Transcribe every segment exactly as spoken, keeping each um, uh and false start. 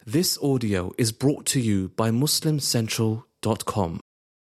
This audio is brought to you by muslim central dot com.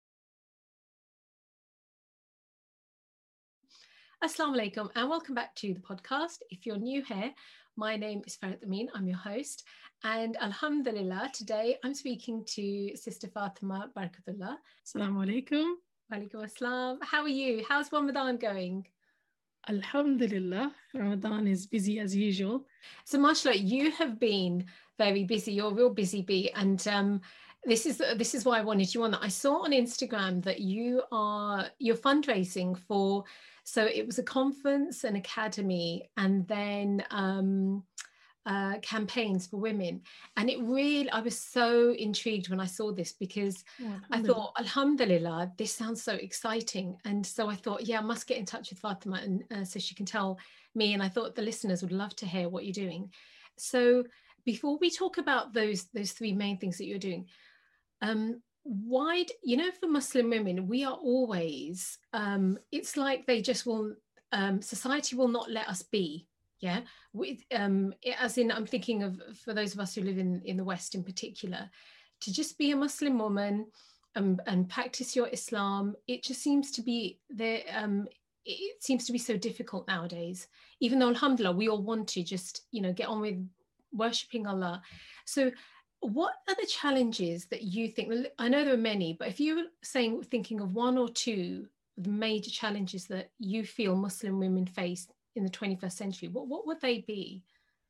Assalamu alaikum and welcome back to the podcast. If you're new here, my name is Farid Amin, I'm your host, and alhamdulillah, today I'm speaking to Sister Fatima Barakatullah. Assalamu alaikum. Walaikum assalam. How are you? How's Ramadan going? Alhamdulillah, Ramadan is busy as usual. So mashallah, you have been very busy, you're a real busy bee, and um, this is this is why I wanted you on. That I saw on Instagram that you are you're fundraising for, so it was a conference, an academy, and then um, uh, campaigns for women. And it really, I was so intrigued when I saw this because Yeah, I thought, alhamdulillah, this sounds so exciting. And so I thought, yeah, I must get in touch with Fatima and uh, so she can tell me. And I thought the listeners would love to hear what you're doing. So before we talk about those those three main things that you're doing, um, why, do, you know, for Muslim women, we are always, um, it's like they just will, um, society will not let us be. Yeah, with um, as in, I'm thinking of for those of us who live in, in the West in particular, to just be a Muslim woman um, and practice your Islam. It just seems to be there. Um, it seems to be so difficult nowadays, even though alhamdulillah, we all want to just, you know, get on with worshipping Allah. So what are the challenges that you think? I know there are many, but if you were saying, thinking of one or two of the major challenges that you feel Muslim women face in the twenty-first century, what, what would they be?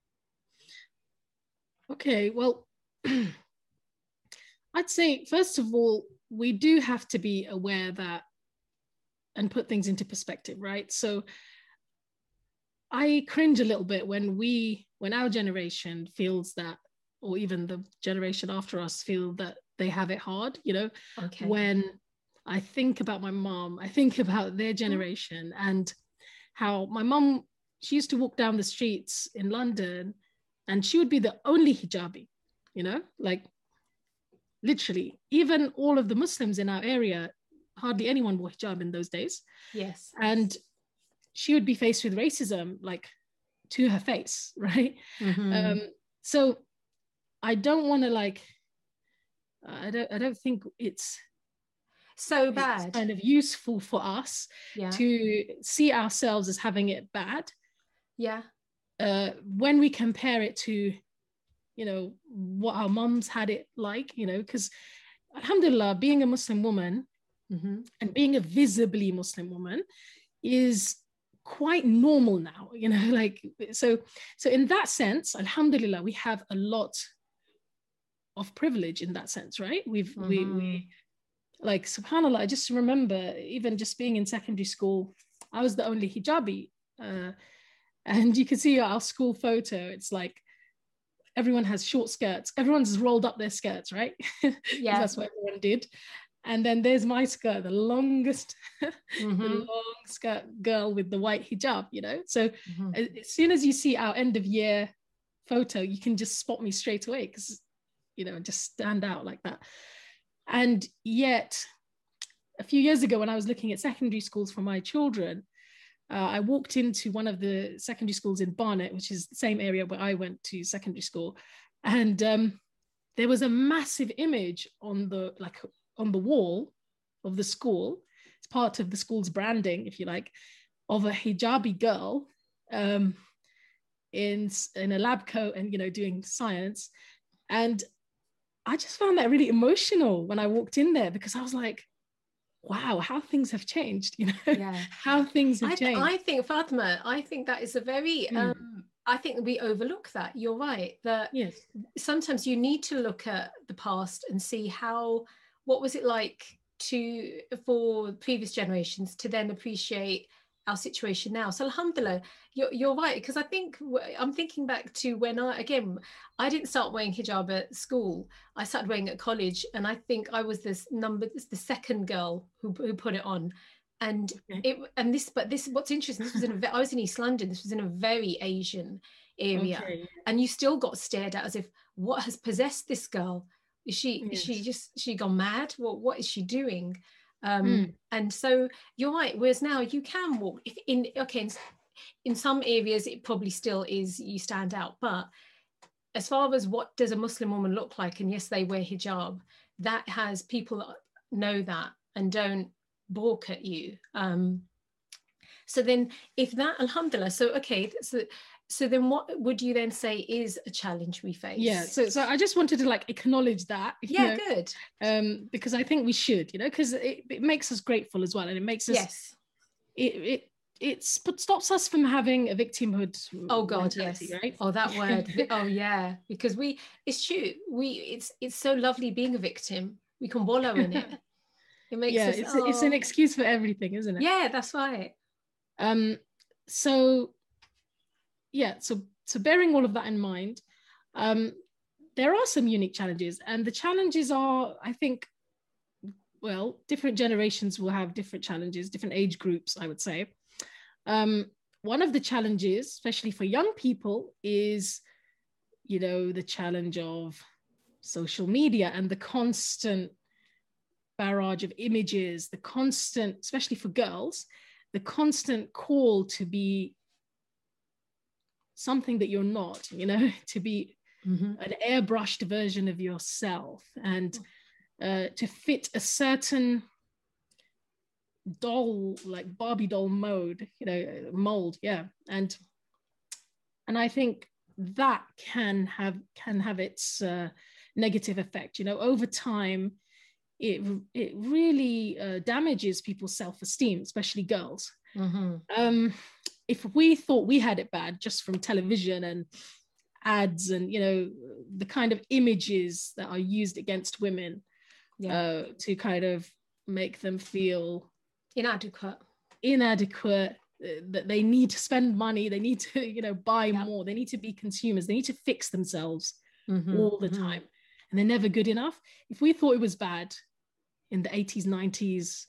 Okay, well, I'd say, first of all, we do have to be aware that and put things into perspective, right? So I cringe a little bit when we, when our generation feels that, or even the generation after us feel that they have it hard, you know, okay. When I think about my mom, I think about their generation and how my mom, she used to walk down the streets in London and she would be the only hijabi, you know, like literally, even all of the Muslims in our area, hardly anyone wore hijab in those days. Yes. And she would be faced with racism, like to her face, right? Mm-hmm. Um, so I don't want to like, I don't, I don't think it's so bad. It's kind of useful for us yeah. to see ourselves as having it bad. Yeah. Uh, when we compare it to, you know, what our moms had it like, you know, because alhamdulillah, being a Muslim woman mm-hmm. and being a visibly Muslim woman is quite normal now, you know, like, so, so in that sense, alhamdulillah, we have a lot of privilege in that sense, right? We've, mm-hmm. we, we, like, subhanAllah, I just remember even just being in secondary school, I was the only hijabi. Uh, and you can see our school photo, it's like, everyone has short skirts. Everyone's rolled up their skirts, right? Yeah. That's what everyone did. And then there's my skirt, the longest, mm-hmm. the long skirt girl with the white hijab, you know? So mm-hmm. as soon as you see our end of year photo, you can just spot me straight away because, you know, just stand out like that. And yet, a few years ago, when I was looking at secondary schools for my children, uh, I walked into one of the secondary schools in Barnet, which is the same area where I went to secondary school. And um, there was a massive image on the, like, on the wall of the school. It's part of the school's branding, if you like, of a hijabi girl um, in, in a lab coat and, you know, doing science. And I just found that really emotional when I walked in there because I was like, wow, how things have changed, you know, yeah. how things have I, changed. I think, Fatima, I think that is a very, mm. um, I think we overlook that. You're right, that yes. sometimes you need to look at the past and see how, what was it like to, for previous generations to then appreciate our situation now. So alhamdulillah, you're, you're right, because I think I'm thinking back to when I, again, I didn't start wearing hijab at school. I started wearing it at college, and I think I was this number, the second girl who, who put it on. And okay. it, and this, but this, what's interesting, this was in a, I was in East London, this was in a very Asian area, okay. and you still got stared at as if, what has possessed this girl? Is she, yes. is she just, she gone mad? What, what is she doing? Um, mm. And so you're right. Whereas now you can walk if in, okay, in, in some areas, it probably still is, you stand out, but as far as what does a Muslim woman look like, and yes, they wear hijab, that has people that know that and don't balk at you. Um, so then if that, alhamdulillah, so okay, so so then what would you then say is a challenge we face? Yeah, so so I just wanted to like acknowledge that. Yeah, know, good. Um, because I think we should, you know, because it, it makes us grateful as well, and it makes us. Yes. It it it stops us from having a victimhood. Oh God, yes. Right? Oh, that word. Oh yeah, because we, it's true. We, it's it's so lovely being a victim. We can wallow in it. It makes yeah, us. it's oh. it's an excuse for everything, isn't it? Yeah, that's right. Um. So. Yeah. So so bearing all of that in mind, um, there are some unique challenges, and the challenges are, I think, well, different generations will have different challenges, different age groups, I would say. Um, one of the challenges, especially for young people, is, you know, the challenge of social media and the constant barrage of images, the constant, especially for girls, the constant call to be something that you're not, you know, to be mm-hmm. an airbrushed version of yourself, and uh, to fit a certain doll, like Barbie doll mode, you know, mold, yeah. And and I think that can have can have its uh, negative effect. You know, over time, it it really uh, damages people's self-esteem, especially girls. Mm-hmm. Um, if we thought we had it bad just from television and ads and, you know, the kind of images that are used against women, yeah. uh, to kind of make them feel inadequate, inadequate, uh, that they need to spend money, they need to, you know, buy yeah. more, they need to be consumers, they need to fix themselves mm-hmm. all the mm-hmm. time, and they're never good enough. If we thought it was bad in the eighties, nineties,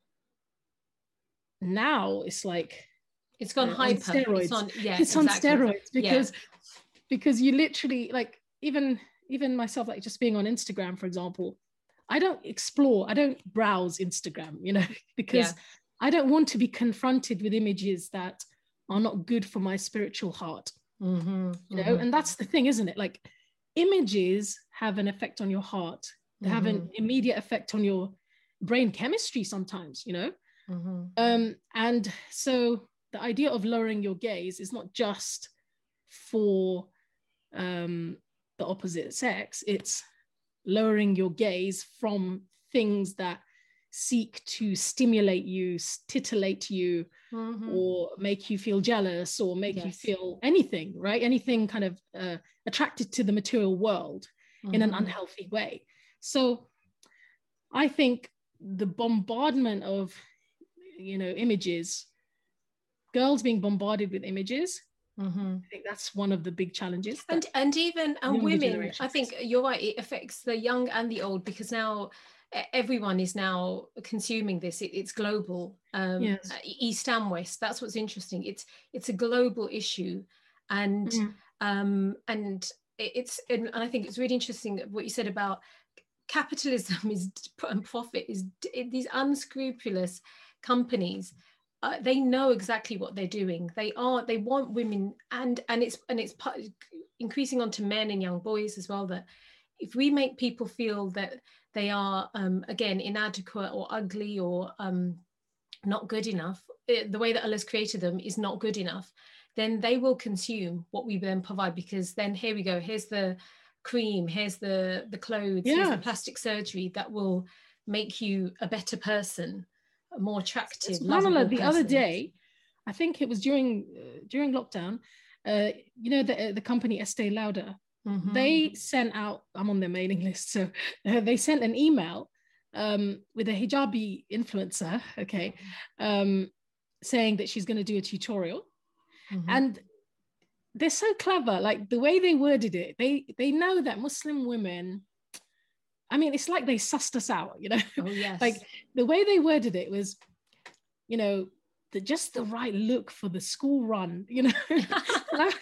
now it's like it's gone uh, hyper. On steroids. It's on, yeah, it's exactly. on steroids because yeah. because you literally, like, even even myself, like just being on Instagram, for example, I don't explore, I don't browse Instagram, you know, because yeah. I don't want to be confronted with images that are not good for my spiritual heart. Mm-hmm, you know, mm-hmm. and that's the thing, isn't it? Like, images have an effect on your heart. They mm-hmm. have an immediate effect on your brain chemistry sometimes, you know. Mm-hmm. Um, and so the idea of lowering your gaze is not just for um, the opposite sex, it's lowering your gaze from things that seek to stimulate you, titillate you, mm-hmm. or make you feel jealous, or make yes. you feel anything, right? Anything kind of uh, attracted to the material world mm-hmm. in an unhealthy way. So I think the bombardment of, you know, images, girls being bombarded with images, mm-hmm. I think that's one of the big challenges. And and even and women, I think you're right, it affects the young and the old, because now everyone is now consuming this. It, it's global, um, yes. East and West. That's what's interesting. It's it's a global issue, and mm-hmm. um, and it's and I think it's really interesting what you said about capitalism is and profit is these unscrupulous companies. Uh, they know exactly what they're doing. They are, they want women, and and it's and it's increasing onto men and young boys as well, that if we make people feel that they are um, again inadequate or ugly or um, not good enough, it, the way that Allah's created them is not good enough, then they will consume what we then provide, because then here we go, here's the cream, here's the the clothes, yes. here's the plastic surgery that will make you a better person, a more attractive. SubhanAllah, the person. Other day, I think it was during uh, during lockdown, uh, you know, the uh, the company Estee Lauder, mm-hmm. they sent out, I'm on their mailing list, so uh, they sent an email um, with a hijabi influencer, okay, um, saying that she's going to do a tutorial, mm-hmm. and they're so clever. Like, the way they worded it, they they know that Muslim women, I mean, it's like they sussed us out, you know. Oh, yes. Like, the way they worded it was, you know, the just the right look for the school run, you know. and, I,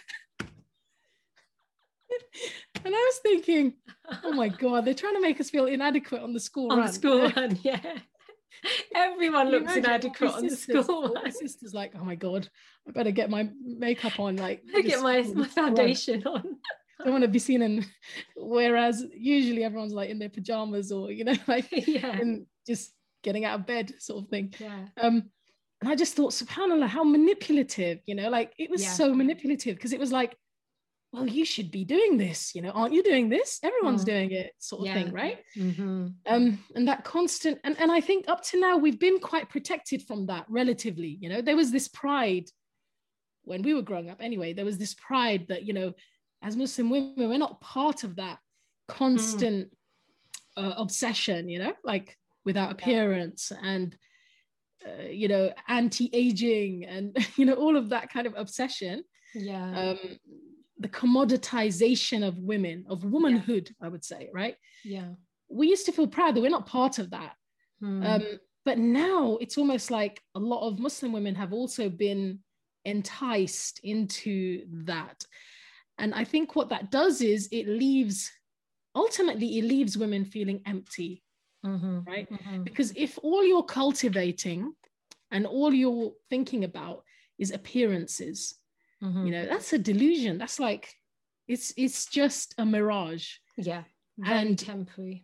and I was thinking, oh my God, they're trying to make us feel inadequate on the school on run. On the school run, yeah. Everyone looks inadequate on the school run. My sister's like, oh my God, I better get my makeup on. Like, I get my, my foundation run. on. don't want to be seen in, whereas usually everyone's like in their pajamas or, you know, like yeah. and just getting out of bed sort of thing. Yeah. Um, and I just thought, subhanAllah, how manipulative, you know, like it was Yeah. so manipulative, because it was like, well, you should be doing this, you know, aren't you doing this? Everyone's Mm. doing it, sort of Yeah. thing, right? Mm-hmm. Um, and that constant, and, and I think up to now, we've been quite protected from that relatively, you know, there was this pride when we were growing up anyway, there was this pride that, you know, as Muslim women, we're not part of that constant mm. uh, obsession, you know, like with our appearance and, uh, you know, anti-aging and, you know, all of that kind of obsession. Yeah. Um, the commoditization of women, of womanhood, yeah. I would say, right? Yeah. We used to feel proud that we're not part of that. Hmm. Um, but now it's almost like a lot of Muslim women have also been enticed into that. And I think what that does is it leaves, ultimately it leaves women feeling empty, mm-hmm. right? Mm-hmm. Because if all you're cultivating and all you're thinking about is appearances, mm-hmm. you know, that's a delusion. That's like, it's it's just a mirage. Yeah, very and temporary.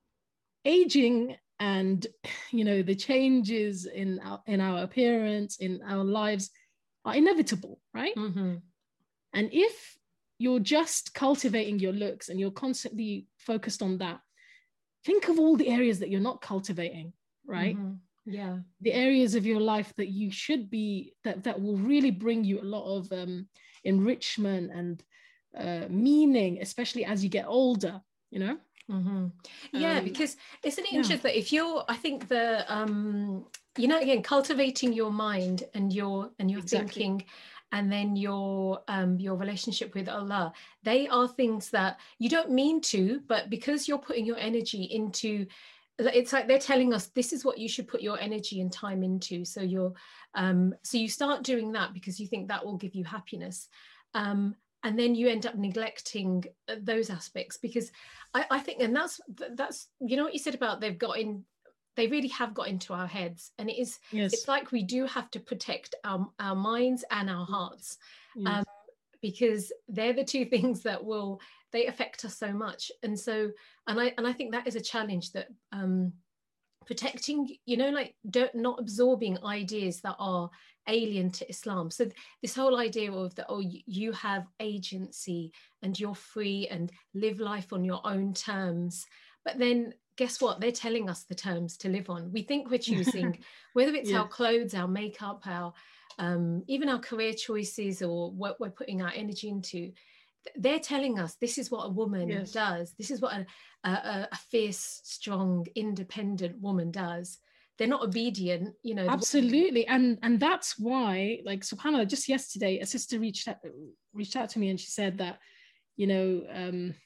Aging and, you know, the changes in our, in our appearance, in our lives are inevitable, right? Mm-hmm. And if you're just cultivating your looks and you're constantly focused on that, think of all the areas that you're not cultivating, right? Mm-hmm. Yeah. The areas of your life that you should be, that, that will really bring you a lot of um, enrichment and uh, meaning, especially as you get older, you know? Mm-hmm. Yeah, um, because isn't it yeah. interesting that if you're, I think the, um, you know, again, cultivating your mind and your, and your exactly. thinking, and then your um, your relationship with Allah, they are things that you don't mean to, but because you're putting your energy into, it's like they're telling us this is what you should put your energy and time into. So you're, um, so you start doing that because you think that will give you happiness, um, and then you end up neglecting those aspects. Because I, I think, and that's that's you know what you said about they've got in. They really have got into our heads, and it is yes. it's like we do have to protect our, our minds and our hearts, yes. um, because they're the two things that will, they affect us so much. And so, and I and I think that is a challenge, that um, protecting, you know, like don't, not absorbing ideas that are alien to Islam. So this whole idea of that, oh, you have agency and you're free and live life on your own terms, but then guess what? They're telling us the terms to live on. We think we're choosing, whether it's yes. our clothes, our makeup, our um, even our career choices, or what we're putting our energy into. They're telling us this is what a woman yes. does. This is what a, a, a fierce, strong, independent woman does. They're not obedient, you know. Absolutely, and and that's why, like, subhanAllah, just yesterday, a sister reached out, reached out to me, and she said that, you know, um,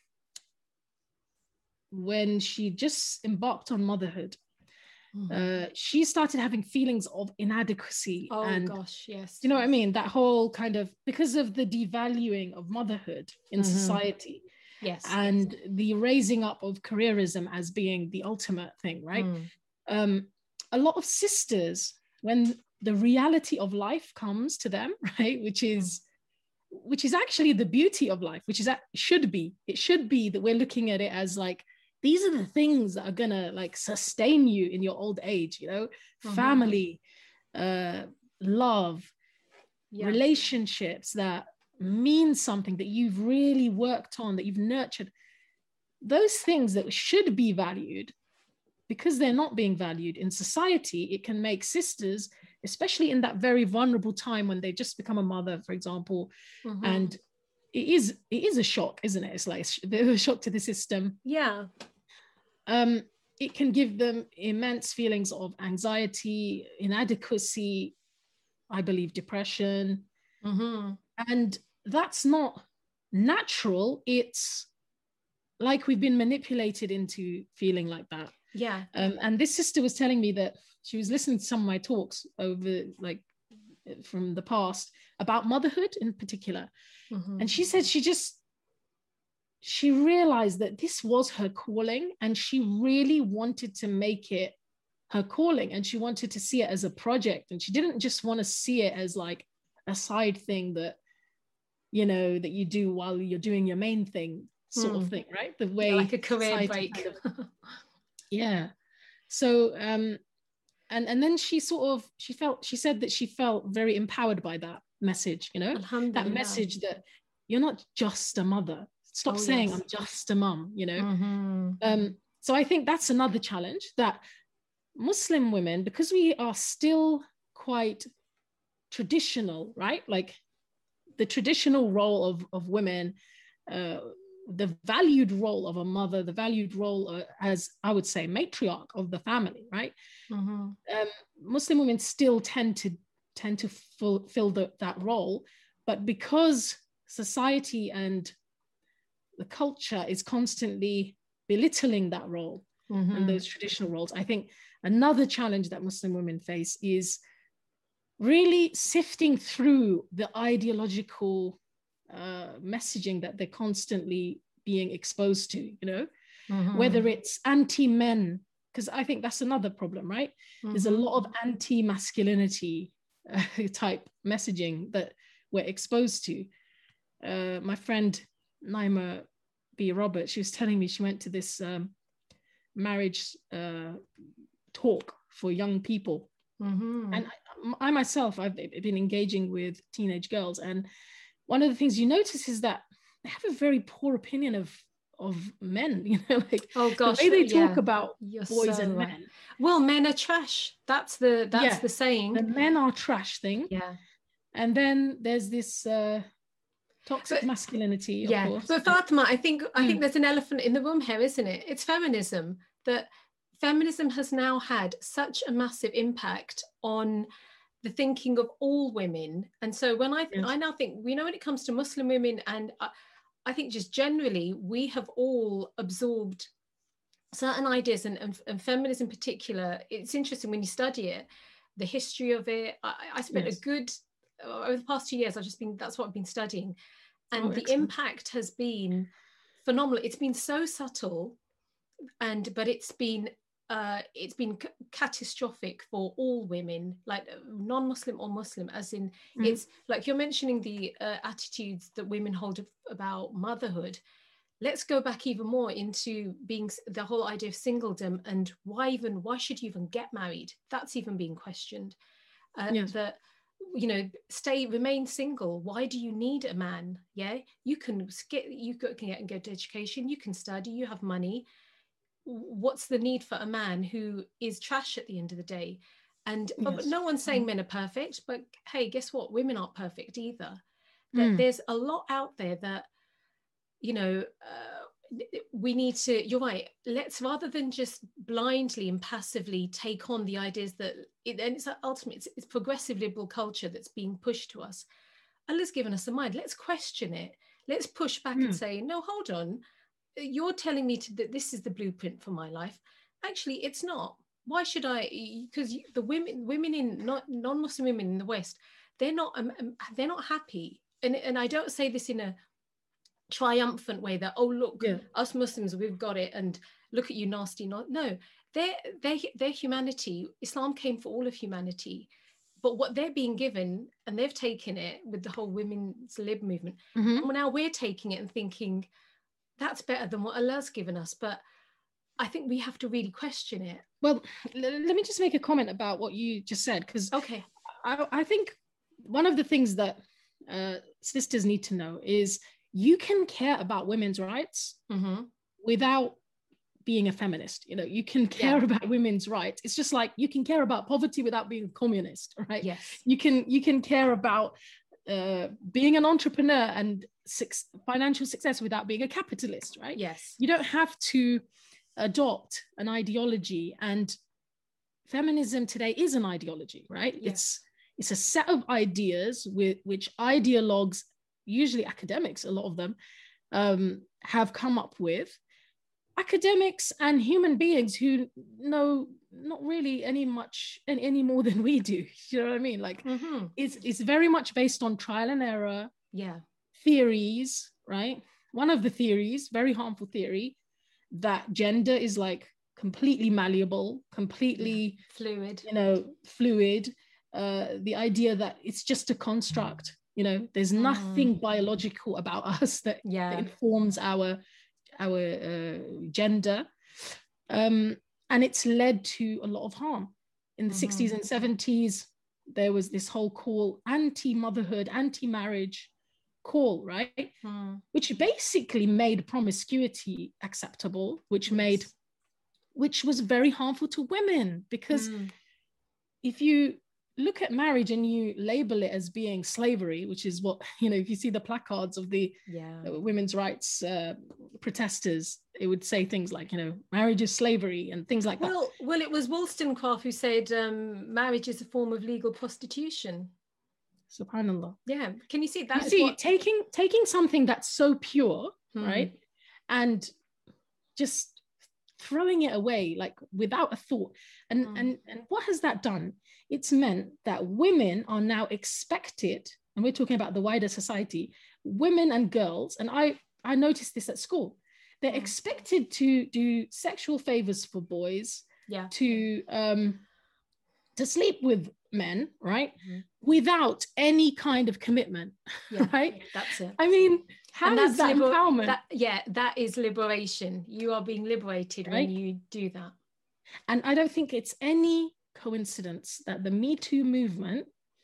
when she just embarked on motherhood, mm-hmm. uh, she started having feelings of inadequacy. Oh and, gosh, yes. You know what I mean? That whole kind of, because of the devaluing of motherhood in mm-hmm. society. Yes. And yes. the raising up of careerism as being the ultimate thing, right? Mm. Um, a lot of sisters, when the reality of life comes to them, right, which is which is actually the beauty of life, which is that should be, it should be that we're looking at it as like, these are the things that are gonna like sustain you in your old age, you know, mm-hmm. family, uh, love, yeah. relationships that mean something, that you've really worked on, that you've nurtured. Those things that should be valued, because they're not being valued in society, it can make sisters, especially in that very vulnerable time when they just become a mother, for example, mm-hmm. and it is it is a shock, isn't it? It's like a shock to the system. Yeah. Um, it can give them immense feelings of anxiety, inadequacy, I believe depression. Mm-hmm. And that's not natural. It's like we've been manipulated into feeling like that. Yeah. Um, and this sister was telling me that she was listening to some of my talks over, like, from the past about motherhood in particular. Mm-hmm. And she said she just, she realized that this was her calling, and she really wanted to make it her calling, and she wanted to see it as a project. And she didn't just want to see it as like a side thing that you know, that you do while you're doing your main thing, sort mm. of thing, right? The way, yeah, like a career break. Kind of, yeah. So, um, and and then she sort of she felt she said that she felt very empowered by that message, you know, that message that you're not just a mother. Stop oh, saying yes. I'm just a mum, you know. Mm-hmm. Um, so I think that's another challenge that Muslim women, because we are still quite traditional, right? Like the traditional role of, of women, uh, the valued role of a mother, the valued role uh, as, I would say, matriarch of the family, right? Mm-hmm. Um, Muslim women still tend to tend to fulfill the, that role, but because society and the culture is constantly belittling that role mm-hmm. and those traditional roles, I think another challenge that Muslim women face is really sifting through the ideological uh, messaging that they're constantly being exposed to, you know, mm-hmm. whether it's anti-men, because I think that's another problem, right? Mm-hmm. There's a lot of anti-masculinity uh, type messaging that we're exposed to. Uh, my friend Naima B. Roberts, she was telling me she went to this um, marriage uh, talk for young people. Mm-hmm. And I, I myself, I've been engaging with teenage girls. And one of the things you notice is that they have a very poor opinion of of men, you know, like oh gosh, the way they talk yeah. about You're boys so and right. men. Well, men are trash. That's the that's yeah, the saying. The men are trash thing. Yeah. And then there's this uh, toxic but, masculinity, of yeah. course. But Fatima, I think I mm. think there's an elephant in the room here, isn't it? It's feminism. That feminism has now had such a massive impact on the thinking of all women. And so when I yes. I now think, you know, when it comes to Muslim women, and I, I think just generally, we have all absorbed certain ideas, and, and, and feminism in particular. It's interesting when you study it, the history of it. I, I spent yes. a good, over the past two years, I've just been, that's what I've been studying. And oh, the excellent. impact has been phenomenal. It's been so subtle, and but it's been Uh, it's been c- catastrophic for all women, like non-Muslim or Muslim, as in mm. it's like you're mentioning the uh, attitudes that women hold about motherhood. Let's go back even more into being the whole idea of singledom, and why even why should you even get married? That's even being questioned. Uh, yes. That, you know, stay remain single. Why do you need a man? Yeah, you can get you can get and go to education. You can study. You have money. What's the need for a man who is trash at the end of the day? And yes. but no one's saying men are perfect, but hey, guess what? Women aren't perfect either. That mm. there's a lot out there that, you know, uh, we need to, you're right, let's, rather than just blindly and passively take on the ideas that, it, and it's ultimately, it's, it's progressive liberal culture that's being pushed to us. Allah's given us a mind. Let's question it. Let's push back mm. and say, no, hold on. You're telling me to, that this is the blueprint for my life. Actually, it's not. Why should I? Because the women, women in not non-Muslim women in the West, they're not, um, they're not happy. And and I don't say this in a triumphant way that, oh look, yeah. us Muslims, we've got it, and look at you, nasty. Not no, their their their humanity. Islam came for all of humanity, but what they're being given, and they've taken it with the whole women's lib movement. Mm-hmm. And now we're taking it and thinking, that's better than what Allah's given us. But I think we have to really question it. Well, l- let me just make a comment about what you just said, because okay. I, I think one of the things that uh, sisters need to know is you can care about women's rights mm-hmm. without being a feminist. You know, you can care yeah. about women's rights. It's just like you can care about poverty without being a communist, right? Yes. You can you can care about uh, being an entrepreneur and Six, financial success without being a capitalist, right? Yes. You don't have to adopt an ideology, and feminism today is an ideology, right? Yes. It's it's a set of ideas with which ideologues, usually academics, a lot of them, um, have come up with. Academics and human beings who know not really any much any, any more than we do. You know what I mean? Like mm-hmm. it's it's very much based on trial and error. Yeah. Theories, right? One of the theories, very harmful theory, that gender is like completely malleable, completely yeah. fluid, you know, fluid. Uh, the idea that it's just a construct, You know, there's Mm. nothing biological about us that, Yeah. that informs our our uh, gender, um, and it's led to a lot of harm. In the Mhm. sixties and seventies, there was this whole call, anti-motherhood, anti-marriage call, right? Mm. Which basically made promiscuity acceptable, which Yes. made, which was very harmful to women, because Mm. if you look at marriage and you label it as being slavery, which is what, you know, if you see the placards of the Yeah. uh, women's rights uh, protesters, it would say things like, you know, marriage is slavery and things like that. Well, well, it was Wollstonecraft who said um, marriage is a form of legal prostitution. Subhanallah. Yeah. Can you see that? You is see, what... taking taking something that's so pure, Hmm. right, and just throwing it away like without a thought. And, Mm. and, and what has that done? It's meant that women are now expected, and we're talking about the wider society, women and girls, and I, I noticed this at school, they're Mm. expected to do sexual favors for boys, Yeah. to, um, to sleep with men, right? Mhm. Without any kind of commitment, Yeah. right? That's it. I mean, how And is that liber- empowerment? That, yeah, that is liberation. You are being liberated Right? when you do that. And I don't think it's any coincidence that the Me Too movement,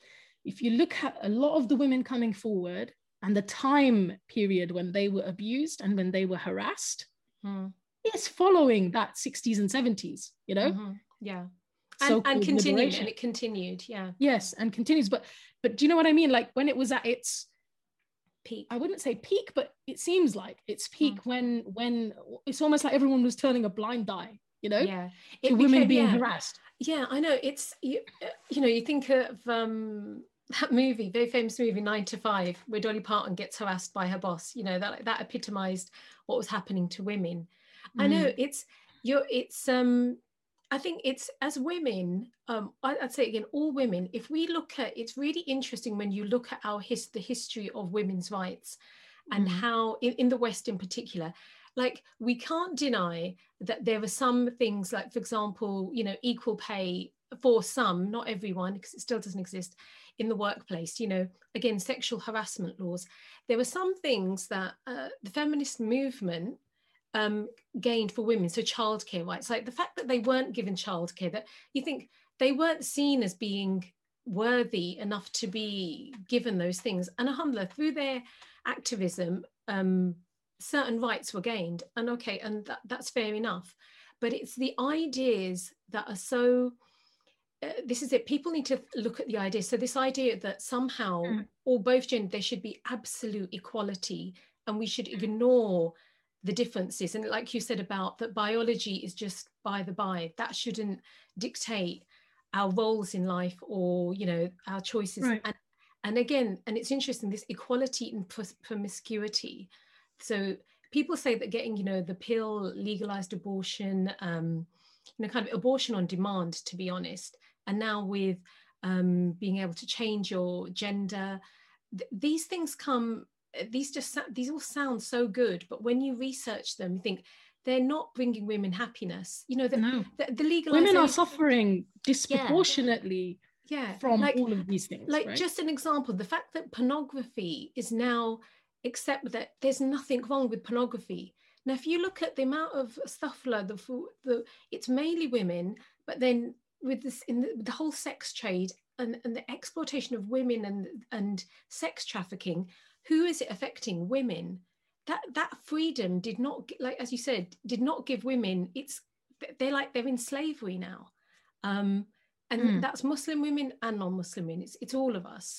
if you look at a lot of the women coming forward and the time period when they were abused and when they were harassed, Mm. is following that sixties and seventies, you know? Mhm. Yeah. And, So-called and continued, liberation. and it continued. Yeah. Yes, and continues. But but do you know what I mean? Like when it was at its Peak. I wouldn't say peak, but it seems like it's peak Mm. when when it's almost like everyone was turning a blind eye, you know, Yeah. to It women became- being yeah. harassed. Yeah, I know. It's, you, uh, you know, you think of um, that movie, very famous movie, Nine to Five, where Dolly Parton gets harassed by her boss. You know, that that epitomized what was happening to women. I know Mm. it's, you're, it's, um, I think it's, as women, um, I, I'd say again, all women, if we look at, it's really interesting when you look at our his, the history of women's rights and Mm. how, in, in the West in particular, like we can't deny that there are some things like, for example, you know, equal pay for some, not everyone, because it still doesn't exist in the workplace, you know, again, sexual harassment laws. There were some things that uh, the feminist movement um, gained for women. So childcare rights, like the fact that they weren't given childcare, that you think they weren't seen as being worthy enough to be given those things. And alhamdulillah, through their activism, um, certain rights were gained, and okay, and that, that's fair enough. But it's the ideas that are so, uh, this is it, people need to look at the idea. So this idea that somehow, Mm. or both gender, there should be absolute equality and we should ignore the differences. And like you said about that biology is just by the by, that shouldn't dictate our roles in life or, you know, our choices. Right. And, and again, and it's interesting, this equality and promiscuity. So people say that getting, you know, the pill, legalized abortion, um, you know, kind of abortion on demand, to be honest, and now with um, being able to change your gender, th- these things come, these just, these all sound so good, but when you research them, you think they're not bringing women happiness. You know, the, No. the, the legalization. Women are suffering disproportionately yeah. from like, all of these things. Like right? just an example, the fact that pornography is now, except that there's nothing wrong with pornography. Now, if you look at the amount of stuff like the, the it's mainly women, but then with this in the, the whole sex trade and, and the exploitation of women and and sex trafficking, who is it affecting? Women. That that freedom did not, like as you said, did not give women. It's they're like they're in slavery now, um, and Mm. that's Muslim women and non-Muslim women. It's it's all of us.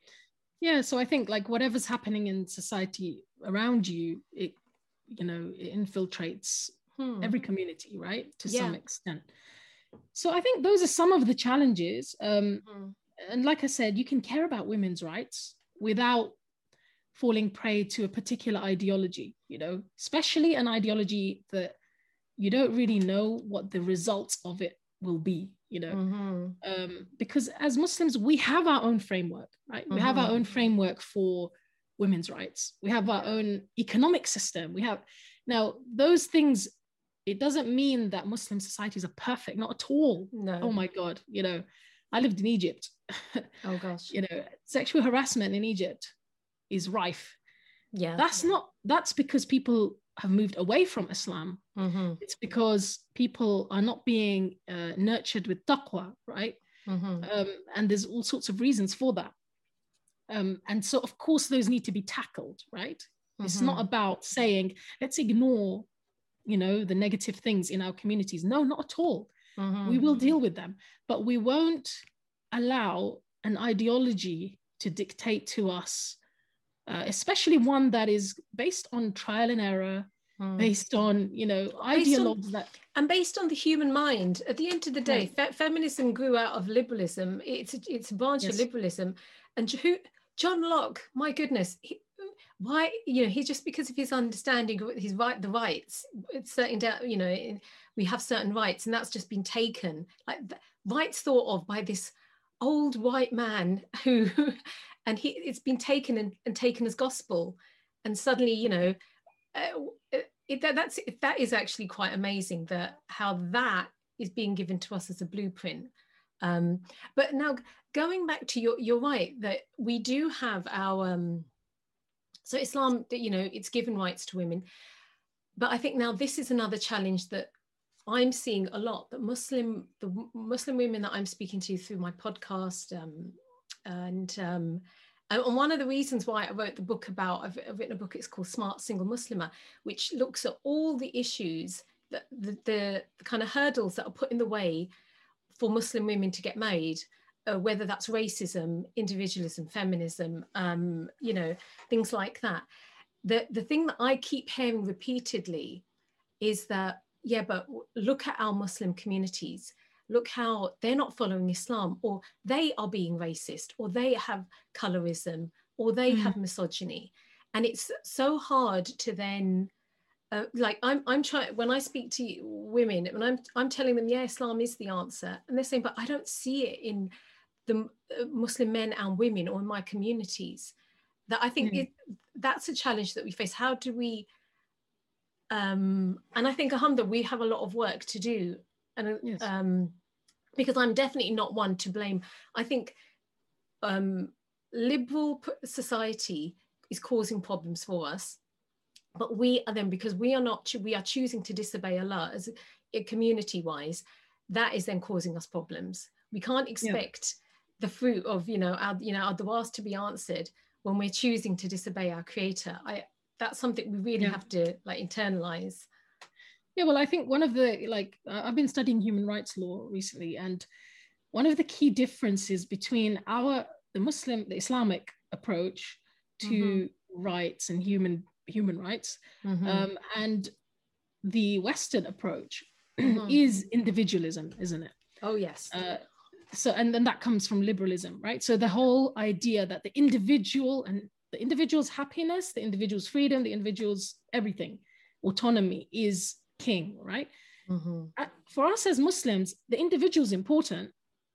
Yeah, so I think like whatever's happening in society around you, it, you know, it infiltrates Hmm. every community, right? To Yeah. some extent. So I think those are some of the challenges. Um, Hmm. and like I said, you can care about women's rights without falling prey to a particular ideology, you know, especially an ideology that you don't really know what the results of it will be, you know. Mm-hmm. Um, because as Muslims, we have our own framework, right? We have our Mhm. own framework for women's rights. We have our Yeah. own economic system. We have, now those things, it doesn't mean that Muslim societies are perfect, not at all. No. Oh my God, you know, I lived in Egypt. Oh gosh. You know, sexual harassment in Egypt is rife. Yeah. That's not, that's because people have moved away from Islam. Mm-hmm. It's because people are not being uh, nurtured with taqwa, right? Mm-hmm. Um, and there's all sorts of reasons for that. Um, and so, of course, those need to be tackled, right? Mm-hmm. It's not about saying, let's ignore, you know, the negative things in our communities. No, not at all. Mm-hmm. We will deal with them, but we won't allow an ideology to dictate to us, uh, especially one that is based on trial and error, mm. based on, you know, ideologues on, that... And based on the human mind. At the end of the day, right. fe- feminism grew out of liberalism. It's, it's a branch yes. of liberalism. And who, John Locke, my goodness, he, why, you know, he just because of his understanding of his right, the rights, it's certain, you know, we have certain rights, and that's just been taken, like rights thought of by this old white man who, and he, it's been taken and, and taken as gospel, and suddenly, you know, uh, it, that, that's that is actually quite amazing that how that is being given to us as a blueprint. Um, but now going back to your, you're right that we do have our. Um, So Islam, you know, it's given rights to women. But I think now this is another challenge that I'm seeing a lot, that Muslim, the Muslim women that I'm speaking to through my podcast, um, and, um, and one of the reasons why I wrote the book about, I've, I've written a book, it's called Smart Single Muslimah, which looks at all the issues, that the, the, the kind of hurdles that are put in the way for Muslim women to get married. Uh, whether that's racism, individualism, feminism, um, you know, things like that. The, the thing that I keep hearing repeatedly is that, yeah, but look at our Muslim communities. Look how they're not following Islam, or they are being racist, or they have colorism, or they mm. have misogyny. And it's so hard to then, uh, like I'm, I'm trying, when I speak to women, and I'm, I'm telling them, yeah, Islam is the answer. And they're saying, but I don't see it in the Muslim men and women or in my communities. That I think mm. it, that's a challenge that we face. How do we, um, and I think, alhamdulillah, we have a lot of work to do. And yes. um, because I'm definitely not one to blame. I think um, liberal society is causing problems for us, but we are then, because we are not, we are choosing to disobey Allah as a community-wise, that is then causing us problems. We can't expect yeah. the fruit of, you know, our, you know, our du'as to be answered when we're choosing to disobey our creator. I, that's something we really yeah. have to like internalize. Yeah, well, I think one of the, like, uh, I've been studying human rights law recently, and one of the key differences between our, the Muslim, the Islamic approach to mm-hmm. rights and human, human rights, mm-hmm. um, and the Western approach mm-hmm. is individualism, isn't it? Oh, yes. Uh, so, and then that comes from liberalism, right? So the whole idea that the individual and the individual's happiness, the individual's freedom, the individual's everything, autonomy is king, right? Mm-hmm. Uh, for us as Muslims, the individual is important,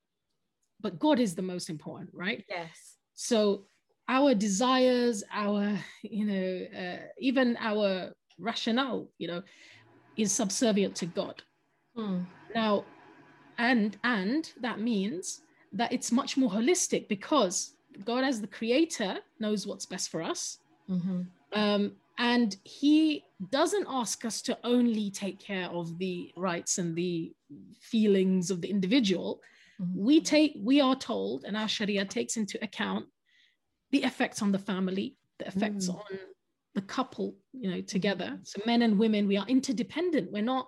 but God is the most important, right? Yes. So our desires, our, you know, uh, even our rationale, you know, is subservient to God. Mm. Now, and and that means that it's much more holistic, because God as the creator knows what's best for us. Mm-hmm. Um, and he doesn't ask us to only take care of the rights and the feelings of the individual. Mm-hmm. We take, we are told, and our Sharia takes into account the effects on the family, the effects mm. on the couple, you know, together. Mm-hmm. So men and women, we are interdependent. We're not,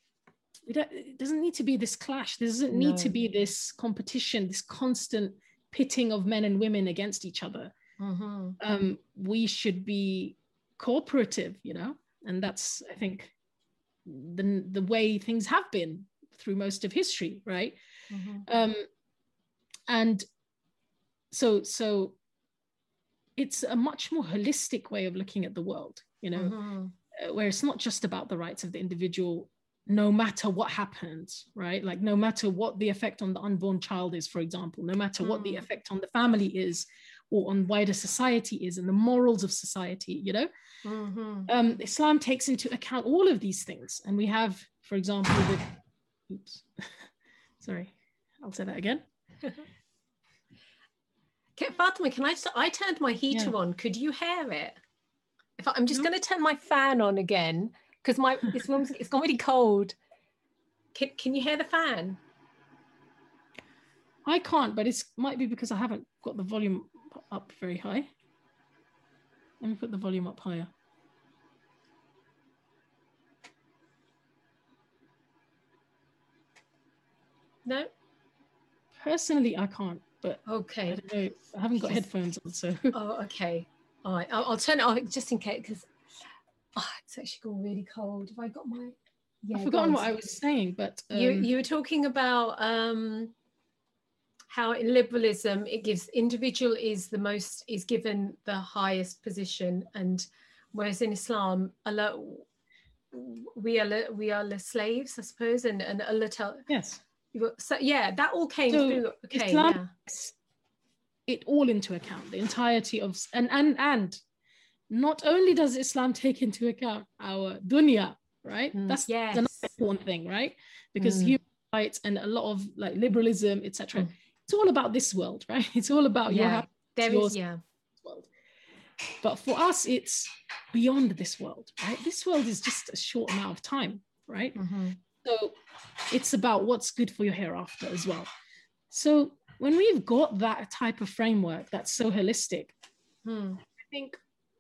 we don't, it doesn't need to be this clash. There doesn't need no. to be this competition, this constant pitting of men and women against each other. Mm-hmm. Um, we should be cooperative, you know, and that's, I think, the, the way things have been through most of history, right? Mm-hmm. Um, and so, so it's a much more holistic way of looking at the world, you know, mm-hmm. where it's not just about the rights of the individual, no matter what happens, right? Like no matter what the effect on the unborn child is, for example, no matter mm. what the effect on the family is, or on wider society is, and the morals of society, you know? Mm-hmm. Um, Islam takes into account all of these things. And we have, for example, the, oops, sorry, I'll say that again. Okay, Fatima, can I, I turned my heater Yeah. on. Could you hear it? If I, I'm just No. going to turn my fan on again because my this room's it's gone really cold. Can, can you hear the fan? I can't, but it might be because I haven't got the volume up very high. Let me put the volume up higher. No? Personally, I can't, but Okay. I don't know. I haven't got Just- headphones on, so. Oh, okay. All right. I'll, I'll turn it off just in case because oh, it's actually gone really cold. Have I got my... Yeah, I've forgotten go what on. I was saying, but um, You, you were talking about um, how in liberalism it gives individual is the most, is given the highest position, and whereas in Islam, Allah, we are we are the slaves, I suppose, and and Allah tell. yes, So yeah, that all came So, through. Okay, Islam yeah. takes it all into account, the entirety of, and and and not only does Islam take into account our dunya, right? Mm, That's yes. another important thing, right? Because Mm. human rights and a lot of like liberalism, et cetera. Mm. It's all about this world, right? It's all about your Yeah, happiness, there yours, is, yeah. world. But for us, it's beyond this world, right? This world is just a short amount of time, right? Mm-hmm. So it's about what's good for your hereafter as well. So when we've got that type of framework that's so holistic, Mm. I think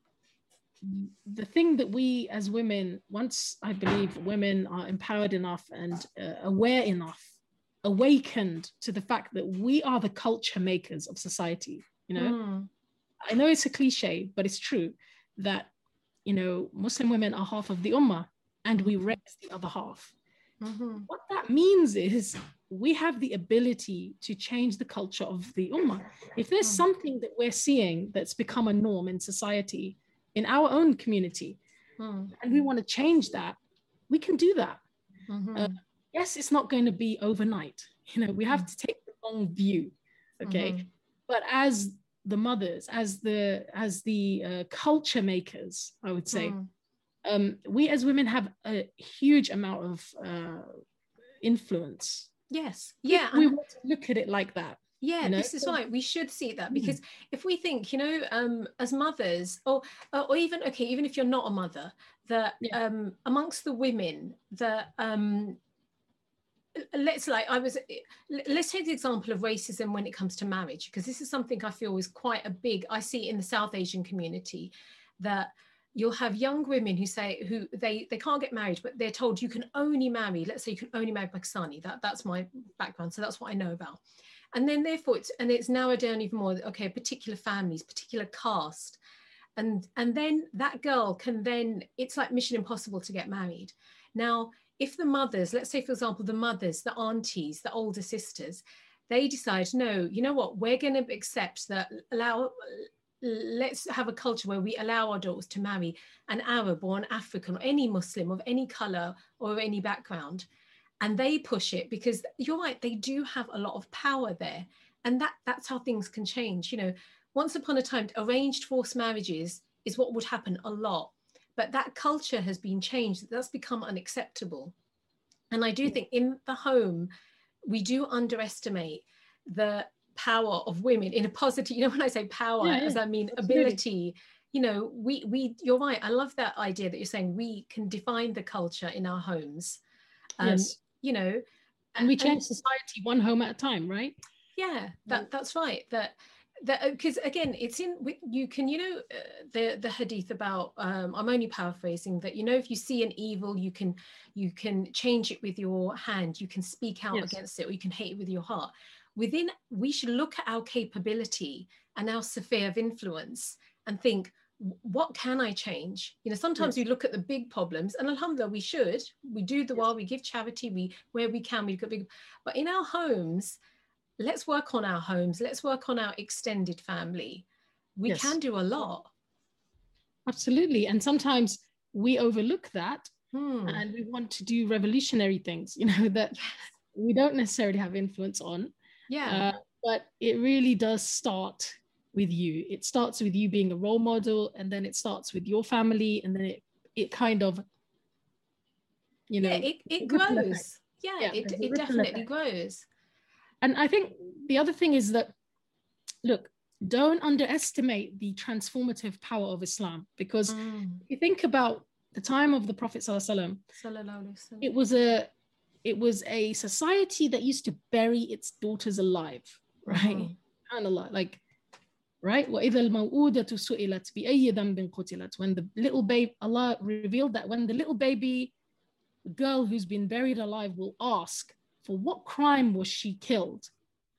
the thing that we as women, once I believe women are empowered enough and uh, aware enough, awakened to the fact that we are the culture makers of society, you know, Mm. I know it's a cliche, but it's true that, you know, Muslim women are half of the ummah and we raise the other half. Mm-hmm. What that means is we have the ability to change the culture of the ummah. If there's Mm. something that we're seeing that's become a norm in society, in our own community, Mm. and we want to change that, we can do that. Mm-hmm. Uh, yes, it's not going to be overnight. You know, we have Mm. to take the long view, okay? Mhm. But as the mothers, as the as the uh, culture makers, I would say, Mm. um, we as women have a huge amount of uh, influence. Yes. If Yeah. we and- want to look at it like that. Yeah, you know? this is So- right. We should see that Mm. because if we think, you know, um, as mothers, or or even okay, even if you're not a mother, that Yeah. um, amongst the women, that um, let's like I was, let's take the example of racism when it comes to marriage, because this is something I feel is quite a big. I see in the South Asian community that you'll have young women who say who they they can't get married, but they're told you can only marry. Let's say you can only marry Pakistani. That that's my background, so that's what I know about. And then therefore it's and it's narrowed down even more, okay, particular families, particular caste. And, and then that girl can then, it's like mission impossible to get married. Now, if the mothers, let's say, for example, the mothers, the aunties, the older sisters, they decide, no, you know what, we're going to accept that, allow, let's have a culture where we allow our daughters to marry an Arab or an African or any Muslim of any color or of any background. And they push it because you're right, they do have a lot of power there. And that that's how things can change. You know, once upon a time, arranged forced marriages is what would happen a lot. But that culture has been changed. That's become unacceptable. And I do Yeah. think in the home, we do underestimate the power of women in a positive, you know, when I say power, Yeah, yeah, as I mean absolutely. ability, you know, we, we, you're right. I love that idea that you're saying we can define the culture in our homes. Um, Yes. You know, And we change society one home at a time, right? yeah, that that's right. That that because again, it's in you can you know uh, the the hadith about um, I'm only paraphrasing that you know if you see an evil, you can you can change it with your hand, you can speak out Yes. against it, or you can hate it with your heart. Within, we should look at our capability and our sphere of influence and think, what can I change? You know, sometimes Yes. we look at the big problems, and alhamdulillah, we should. We do the Yes. while we give charity, we where we can, we look at big. But in our homes, let's work on our homes. Let's work on our extended family. We Yes. can do a lot. Absolutely. And sometimes we overlook that Hmm. and we want to do revolutionary things, you know, that we don't necessarily have influence on. Yeah. Uh, but it really does start with you. It starts with you being a role model, and then it starts with your family, and then it it kind of, you know, yeah, it, it ripple effect. grows. Yeah, Yeah, it, there's a it ripple definitely effect. grows. And I think the other thing is that, look, don't underestimate the transformative power of Islam, because Mm. if you think about the time of the Prophet Sallallahu Sallallahu alaihi wasallam. it was a it was a society that used to bury its daughters alive, right? Mhm. SubhanAllah, like, right? وَإِذَا الْمَوْءُودَةُ سُئِلَتْ بِأَيِّ ذَنْبٍ قُتِلَتْ. When the little babe, Allah revealed that when the little baby girl who's been buried alive will ask, for what crime was she killed?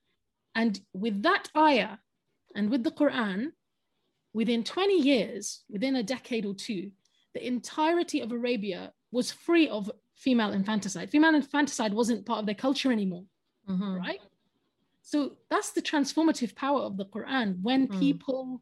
And with that ayah and with the Quran, within twenty years, within a decade or two, the entirety of Arabia was free of female infanticide. Female infanticide wasn't part of their culture anymore, Mhm. right? So that's the transformative power of the Quran. When Mm. people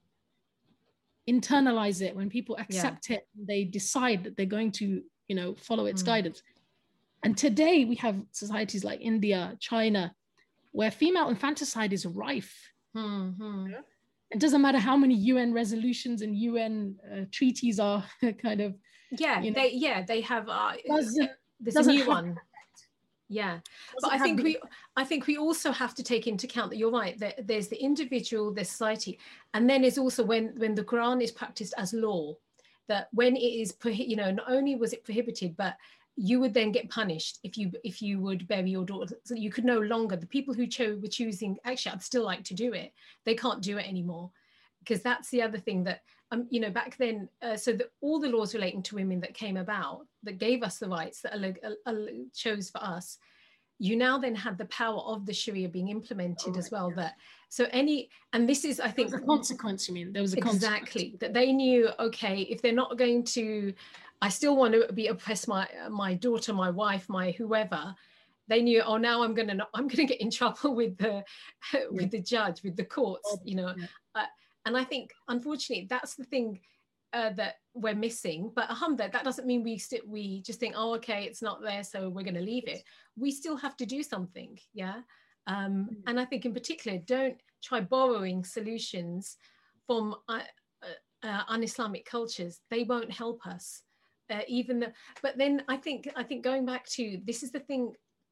internalize it, when people accept it, they decide that they're going to, you know, follow its Mm. guidance. And today we have societies like India, China, where female infanticide is rife. Mhm. It doesn't matter how many U N resolutions and U N uh, treaties are kind of, Yeah, you know, they yeah they have. Uh, doesn't, there's doesn't a new have- one. Yeah, but doesn't I have think the- we I think we also have to take into account that you're right. That there's the individual, there's society, and then there's also when when the Quran is practiced as law, that when it is prohi- you know, not only was it prohibited, but you would then get punished if you if you would bury your daughter. So you could no longer, the people who chose were choosing, actually I'd still like to do it, they can't do it anymore, because that's the other thing that um you know back then, uh, so that all the laws relating to women that came about that gave us the rights that Allah, Allah chose for us, you now then had the power of the Sharia being implemented Oh, as well. yeah. That so any, and this is I There think was a consequence, you mean? There was a consequence. exactly that they knew, okay, if they're not going to, I still want to be oppress my my daughter, my wife, my whoever. They knew, oh, now I'm gonna not, I'm gonna get in trouble with the with Yeah. the judge, with the courts, you know. Yeah. Uh, and I think unfortunately that's the thing uh, that we're missing. But alhamdulillah, that doesn't mean we sit we just think, oh, okay, it's not there, so we're gonna leave it. We still have to do something, yeah. Um, Mm. and I think in particular, don't try borrowing solutions from uh, uh, uh, un-Islamic cultures. They won't help us. Uh, even the, but then I think I think going back to, this is the thing,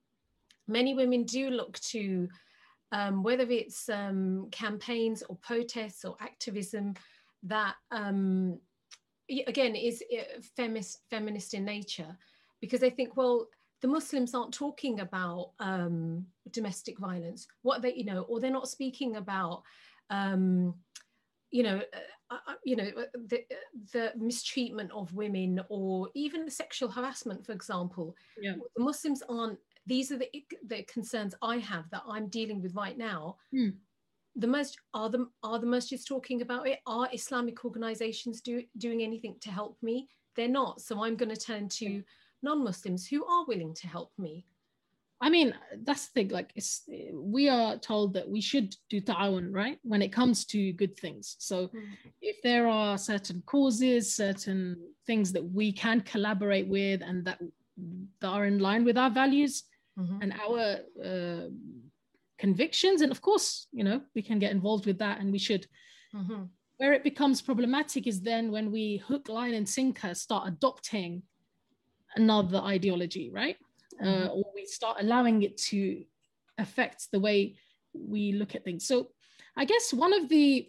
many women do look to um, whether it's um, campaigns or protests or activism that um, y- again is uh, feminist feminist in nature, because they think, well, the Muslims aren't talking about um, domestic violence, what they, you know, or they're not speaking about um, you know, uh, uh, you know, uh, the, the mistreatment of women, or even the sexual harassment, for example. Yeah. The Muslims aren't. These are the the concerns I have that I'm dealing with right now. Hmm. The most are the are the masjids talking about it? Are Islamic organizations do, doing anything to help me? They're not. So I'm going to turn to non-Muslims who are willing to help me. I mean, that's the thing. Like, it's, we are told that we should do ta'awun, right? When it comes to good things. So Mm. if there are certain causes, certain things that we can collaborate with and that, that are in line with our values Mhm. and our uh, convictions, and of course, you know, we can get involved with that, and we should. Mhm. Where it becomes problematic is then when we hook, line, and sinker start adopting another ideology, right? Uh, or we start allowing it to affect the way we look at things. So I guess one of the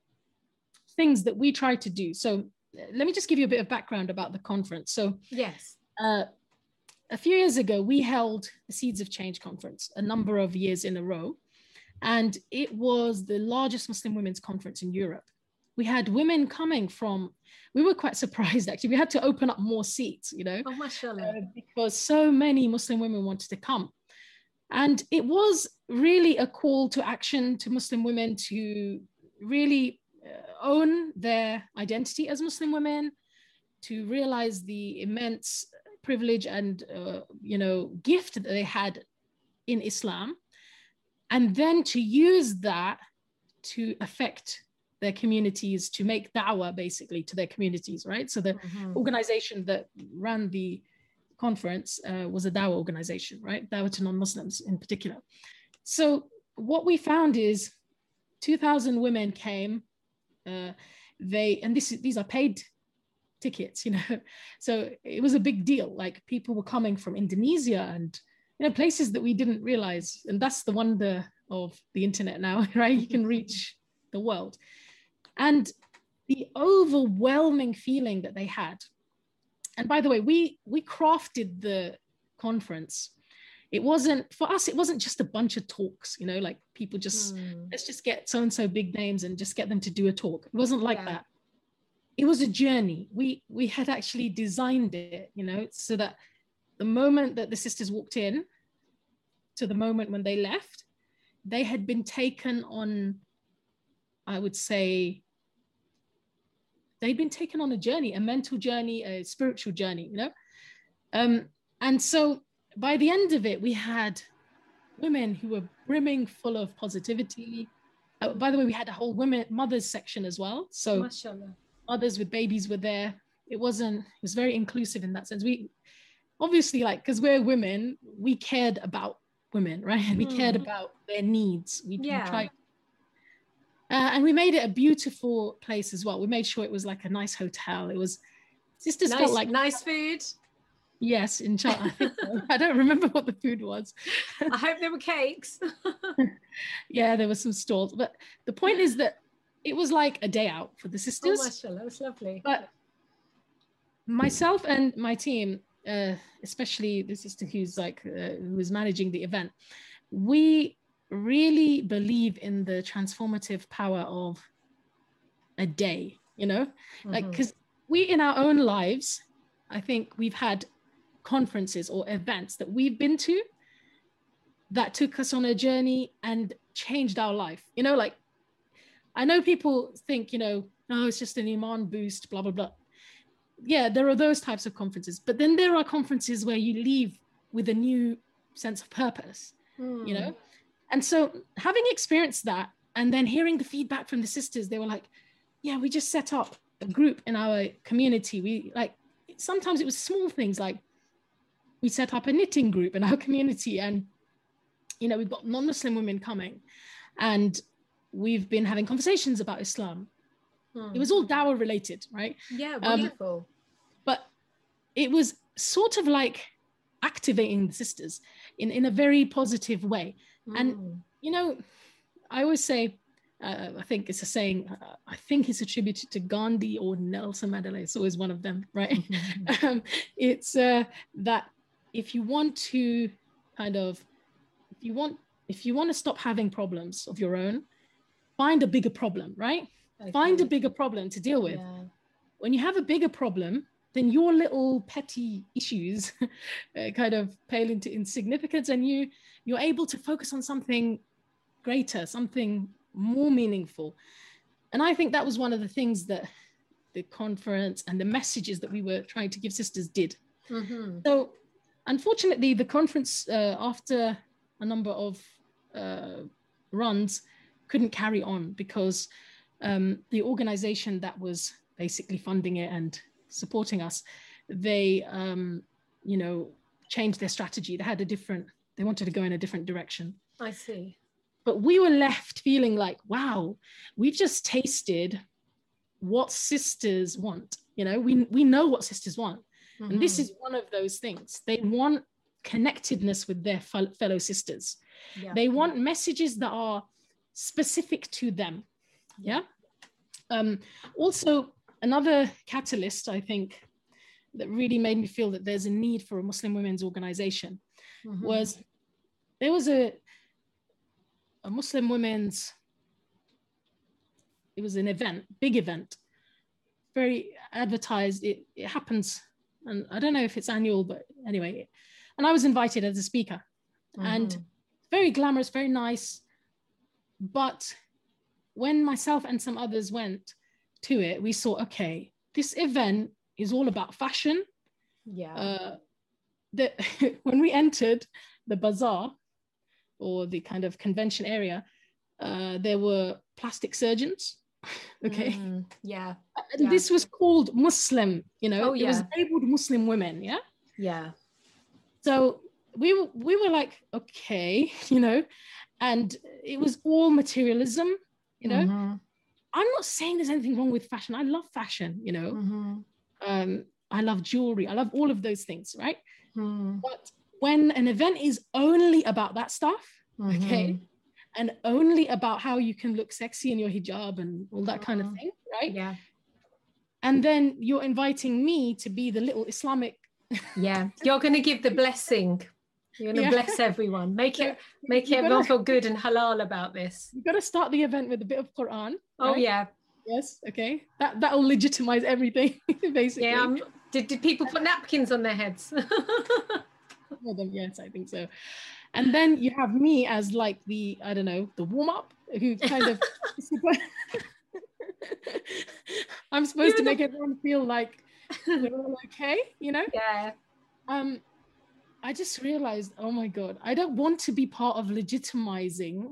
things that we try to do, so let me just give you a bit of background about the conference. So Yes. uh, a few years ago, we held the Seeds of Change conference a number of years in a row. And it was the largest Muslim women's conference in Europe. We had women coming from, we were quite surprised actually. We had to open up more seats, you know, Oh, mashallah. uh, because so many Muslim women wanted to come. And it was really a call to action to Muslim women to really uh, own their identity as Muslim women, to realize the immense privilege and, uh, you know, gift that they had in Islam, and then to use that to affect their communities, to make da'wah basically to their communities, right? So the Mhm. organization that ran the conference uh, was a da'wah organization, right? Da'wah to non-Muslims in particular. So what we found is two thousand women came, uh, they, and this, these are paid tickets, you know, so it was a big deal. Like, people were coming from Indonesia and you know, places that we didn't realize. And that's the wonder of the internet now, right? You can reach the world. And the overwhelming feeling that they had. And by the way, we we crafted the conference. It wasn't, for us, it wasn't just a bunch of talks, you know, like people just, mm. let's just get so-and-so big names and just get them to do a talk. It wasn't like yeah. that. It was a journey. We we had actually designed it, you know, so that the moment that the sisters walked in to the moment when they left, they had been taken on, I would say, they'd been taken on a journey, a mental journey, a spiritual journey, you know? Um, and so by the end of it, we had women who were brimming full of positivity. Uh, by the way, we had a whole women mothers section as well. So Mashallah. Mothers with babies were there. It wasn't, it was very inclusive in that sense. We obviously, like, because we're women, we cared about women, right? And we mm. cared about their needs. We, yeah. we tried. Uh, and we made it a beautiful place as well. We made sure it was like a nice hotel. It was, sisters nice, felt like- Nice food. Yes, in China. I think so. I don't remember what the food was. I hope there were cakes. Yeah, there were some stalls. But the point is that it was like a day out for the sisters. Oh, mashallah, that was lovely. But myself and my team, uh, especially the sister who's like, uh, who was managing the event, we really believe in the transformative power of a day, you know, mm-hmm. like, because we in our own lives, I think we've had conferences or events that we've been to that took us on a journey and changed our life. You know, like, I know people think, you know, oh, it's just an Iman boost, blah, blah, blah. Yeah, there are those types of conferences, but then there are conferences where you leave with a new sense of purpose, mm. you know? And so having experienced that and then hearing the feedback from the sisters, they were like, yeah, we just set up a group in our community. We like, sometimes it was small things like we set up a knitting group in our community and, you know, we've got non-Muslim women coming and we've been having conversations about Islam. Hmm. It was all dawah related, right? Yeah, wonderful. Um, but it was sort of like activating the sisters in, in a very positive way. Mm. And, you know, I always say, uh, I think it's a saying, uh, I think it's attributed to Gandhi or Nelson Mandela. It's always one of them, right? Mm-hmm. um, it's uh, that if you want to kind of, if you want, if you want to stop having problems of your own, find a bigger problem, right? Okay. Find a bigger problem to deal with. Yeah. When you have a bigger problem, then your little petty issues uh, kind of pale into insignificance and you, you're able to focus on something greater, something more meaningful. And I think that was one of the things that the conference and the messages that we were trying to give sisters did. Mm-hmm. So unfortunately, the conference, uh, after a number of uh, runs, couldn't carry on because um, the organization that was basically funding it and supporting us, they, um, you know, changed their strategy. They had a different, they wanted to go in a different direction. I see. But we were left feeling like, wow, we've just tasted what sisters want. You know, we, we know what sisters want. Mm-hmm. And this is one of those things. They want connectedness with their fellow sisters. Yeah. They want messages that are specific to them. Yeah. Um, also, another catalyst, I think, that really made me feel that there's a need for a Muslim women's organization mm-hmm. was there was a, a Muslim women's, it was an event, big event, very advertised. It, it happens, and I don't know if it's annual, but anyway, and I was invited as a speaker mm-hmm. and very glamorous, very nice. But when myself and some others went to it, we saw, okay, this event is all about fashion. Yeah. Uh, the, when we entered the bazaar or the kind of convention area, uh, there were plastic surgeons. Okay. Mm, yeah. And yeah. this was called Muslim, you know, oh, yeah. it was labeled Muslim women. Yeah. Yeah. So we were, we were like, okay, you know, and it was all materialism, you know. Mm-hmm. I'm not saying there's anything wrong with fashion. I love fashion, you know. Mm-hmm. Um, I love jewelry. I love all of those things, right? Mm. But when an event is only about that stuff, Mm-hmm. okay, and only about how you can look sexy in your hijab and all that Mm-hmm. kind of thing, right? Yeah. And then you're inviting me to be the little Islamic. Yeah, you're going to give the blessing. You're going to Yeah. bless everyone. Make it, So make you everyone gotta, feel good and halal about this. you got to start the event with a bit of Quran. Oh right? yeah, Yes. Okay. That that'll legitimize everything, basically. yeah. Um, did did people put napkins on their heads? Well, then, yes, I think so. And then you have me as like the, I don't know, the warm up, who kind of I'm supposed You're to the- make everyone feel like we're all okay, you know? Yeah. Um, I just realized, oh my God, I don't want to be part of legitimizing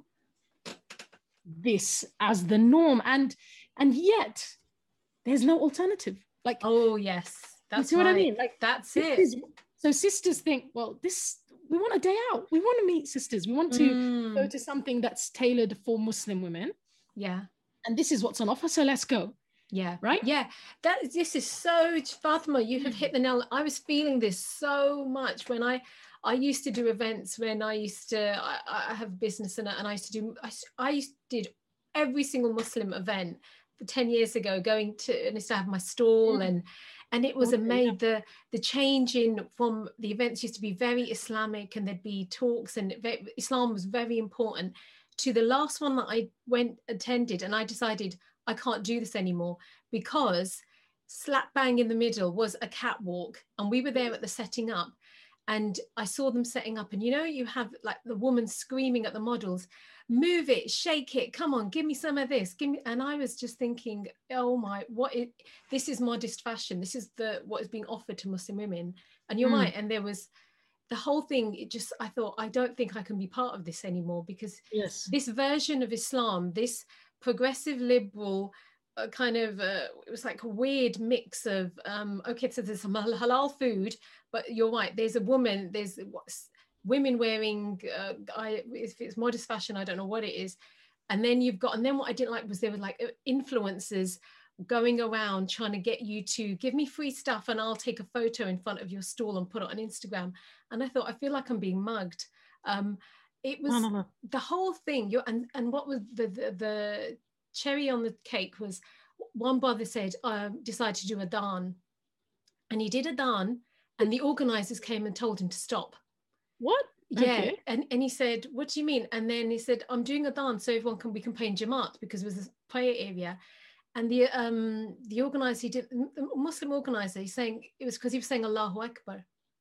this as the norm. And and yet there's no alternative. Like, Oh yes, you that's see what I right. mean? Like, That's this it. is- so sisters think, well, this, we want a day out. We want to meet sisters. We want to Mm, go to something that's tailored for Muslim women. yeah. And this is what's on offer. So let's go. Yeah. Right? Yeah. That this is so, Fatima, you have hit the nail. I was feeling this so much when I I used to do events when I used to I, I have business and, I- and I used to do I, s- I used did every single Muslim event for ten years ago, going to and used to have my stall Mm. and and it was Okay, amazing. The the change in from the events used to be very Islamic and there'd be talks and ve- Islam was very important to the last one that I went attended and I decided I can't do this anymore because slap bang in the middle was a catwalk and we were there at the setting up and I saw them setting up and you know you have like the woman screaming at the models, move it, shake it, come on, give me some of this, give me, and I was just thinking, oh my, what is this? Is modest fashion, this is the what is being offered to Muslim women. And you're Mm. right, and there was the whole thing, it just, I thought, I don't think I can be part of this anymore because Yes. this version of Islam, this progressive liberal uh, kind of, uh, it was like a weird mix of, um, okay, so there's some halal food, but you're right, there's a woman, there's what's, women wearing, uh, I, if it's modest fashion, I don't know what it is. And then you've got, and then what I didn't like was there were like influencers going around trying to get you to give me free stuff and I'll take a photo in front of your stall and put it on Instagram. And I thought, I feel like I'm being mugged. Um, it was No, no, no. the whole thing. You're, and, and what was the, the, the cherry on the cake was one brother said, um, decided to do a dan. And he did a dan and the organizers came and told him to stop. What? Yeah, Okay. and, and he said, what do you mean? And then he said, I'm doing a dance so everyone can, we can pay in Jamaat because it was a prayer area. And the um the organizer, he did the Muslim organizer, he's saying it was because he was saying Allahu Akbar.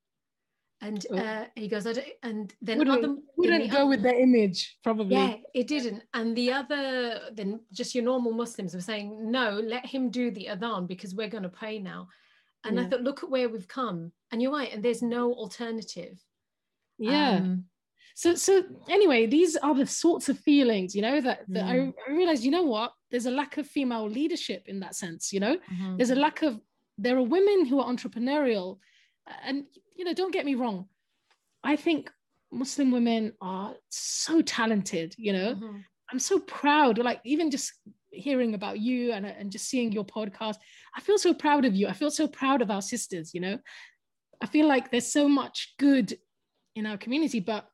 And Oh. uh, he goes, I don't, and then Wouldn't, other wouldn't then the go oth- with the image, probably. yeah, it didn't. And the other, then just your normal Muslims were saying, no, let him do the adhan because we're going to pray now. And I Yeah. thought, look at where we've come. And you're right, and there's no alternative. Yeah. Um, So, so anyway, these are the sorts of feelings, you know, that, that Mm. I, I realized, you know what, there's a lack of female leadership in that sense, you know, mhm. there's a lack of, there are women who are entrepreneurial and, you know, don't get me wrong. I think Muslim women are so talented, you know, Mhm. I'm so proud, like even just hearing about you and, and just seeing your podcast, I feel so proud of you. I feel so proud of our sisters, you know, I feel like there's so much good in our community, but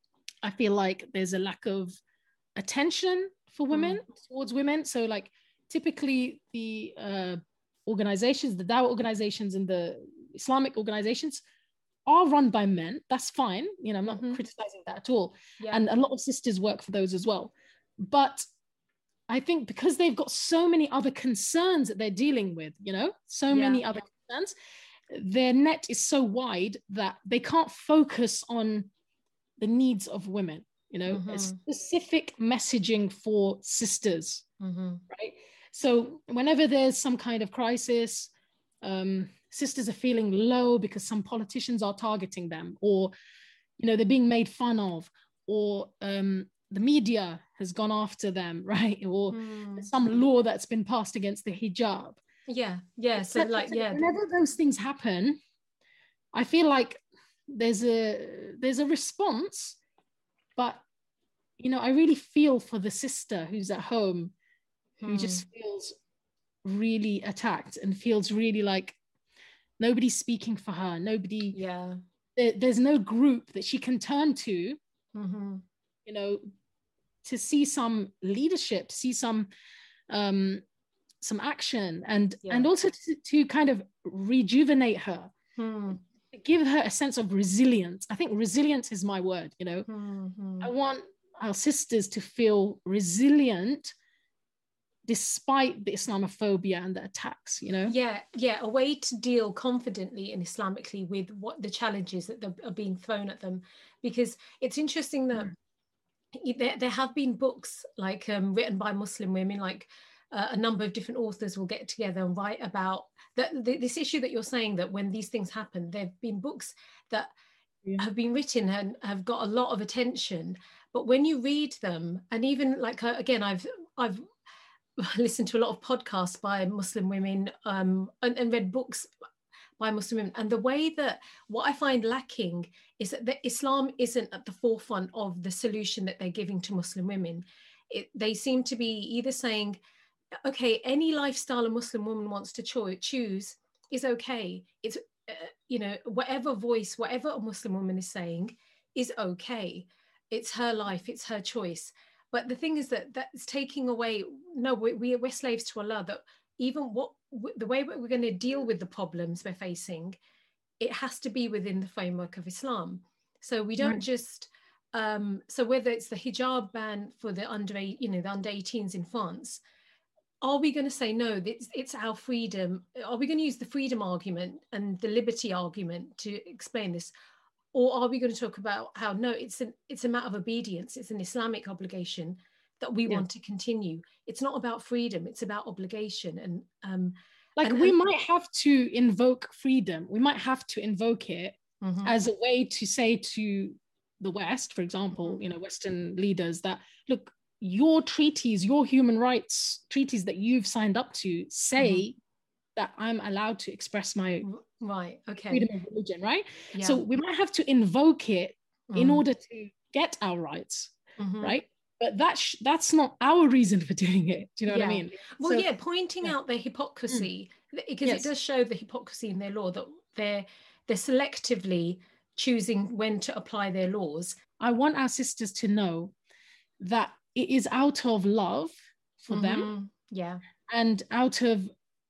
I feel like there's a lack of attention for women mm. towards women. So like typically the uh, organizations, the Dawah organizations and the Islamic organizations are run by men. That's fine. You know, I'm not mm-hmm. criticizing that at all. Yeah. And a lot of sisters work for those as well. But I think because they've got so many other concerns that they're dealing with, you know, so yeah. many other yeah. concerns, their net is so wide that they can't focus on the needs of women, you know, mm-hmm. a specific messaging for sisters, mm-hmm. right? So whenever there's some kind of crisis, um, sisters are feeling low because some politicians are targeting them, or, you know, they're being made fun of, or um, the media has gone after them, right? Or mm. some law that's been passed against the hijab. Yeah, yeah. So Except like, yeah. Whenever those things happen, I feel like there's a there's a response, but you know, I really feel for the sister who's at home, who hmm. just feels really attacked and feels really like nobody's speaking for her. Nobody, yeah, there, there's no group that she can turn to, mm-hmm. you know, to see some leadership, to see some um, some action, and Yeah. and also to, to kind of rejuvenate her, mm. give her a sense of resilience. I think resilience is my word, you know. Mm-hmm. I want our sisters to feel resilient despite the Islamophobia and the attacks, you know? Yeah, yeah, a way to deal confidently and Islamically with what the challenges that are being thrown at them. Because it's interesting that mm. there, there have been books like um, written by Muslim women, like uh, a number of different authors will get together and write about that, the, this issue that you're saying, that when these things happen, there have been books that yeah. have been written and have got a lot of attention. But when you read them, and even like, uh, again, I've, I've, listened to a lot of podcasts by Muslim women um, and, and read books by Muslim women. And the way that what I find lacking is that the Islam isn't at the forefront of the solution that they're giving to Muslim women. It, they seem to be either saying, okay, any lifestyle a Muslim woman wants to cho- choose is okay. It's, uh, you know, whatever voice, whatever a Muslim woman is saying is okay. It's her life, it's her choice. But the thing is that that's taking away, no, we, we, we're slaves to Allah, that even what the way we're going to deal with the problems we're facing, it has to be within the framework of Islam. So we don't right. just, um, so whether it's the hijab ban for the under, you know, the under eighteens in France, are we going to say, no, it's, it's our freedom? Are we going to use the freedom argument and the liberty argument to explain this? Or are we going to talk about how, no, it's an it's a matter of obedience. It's an Islamic obligation that we yeah. want to continue. It's not about freedom. It's about obligation. And um, like and, we and, might have to invoke freedom. We might have to invoke it mm-hmm. as a way to say to the West, for example, mm-hmm. you know, Western leaders that, look, your treaties, your human rights treaties that you've signed up to say mm-hmm. that I'm allowed to express my right okay freedom of religion, right? Yeah. So we might have to invoke it mm. in order to get our rights, mm-hmm. right? But that sh- that's not our reason for doing it. Do you know yeah. what I mean? Well, so, yeah, pointing yeah. out their hypocrisy, mm. because yes. it does show the hypocrisy in their law, that they're they're selectively choosing when to apply their laws. I want our sisters to know that it is out of love for mm-hmm. them, yeah, and out of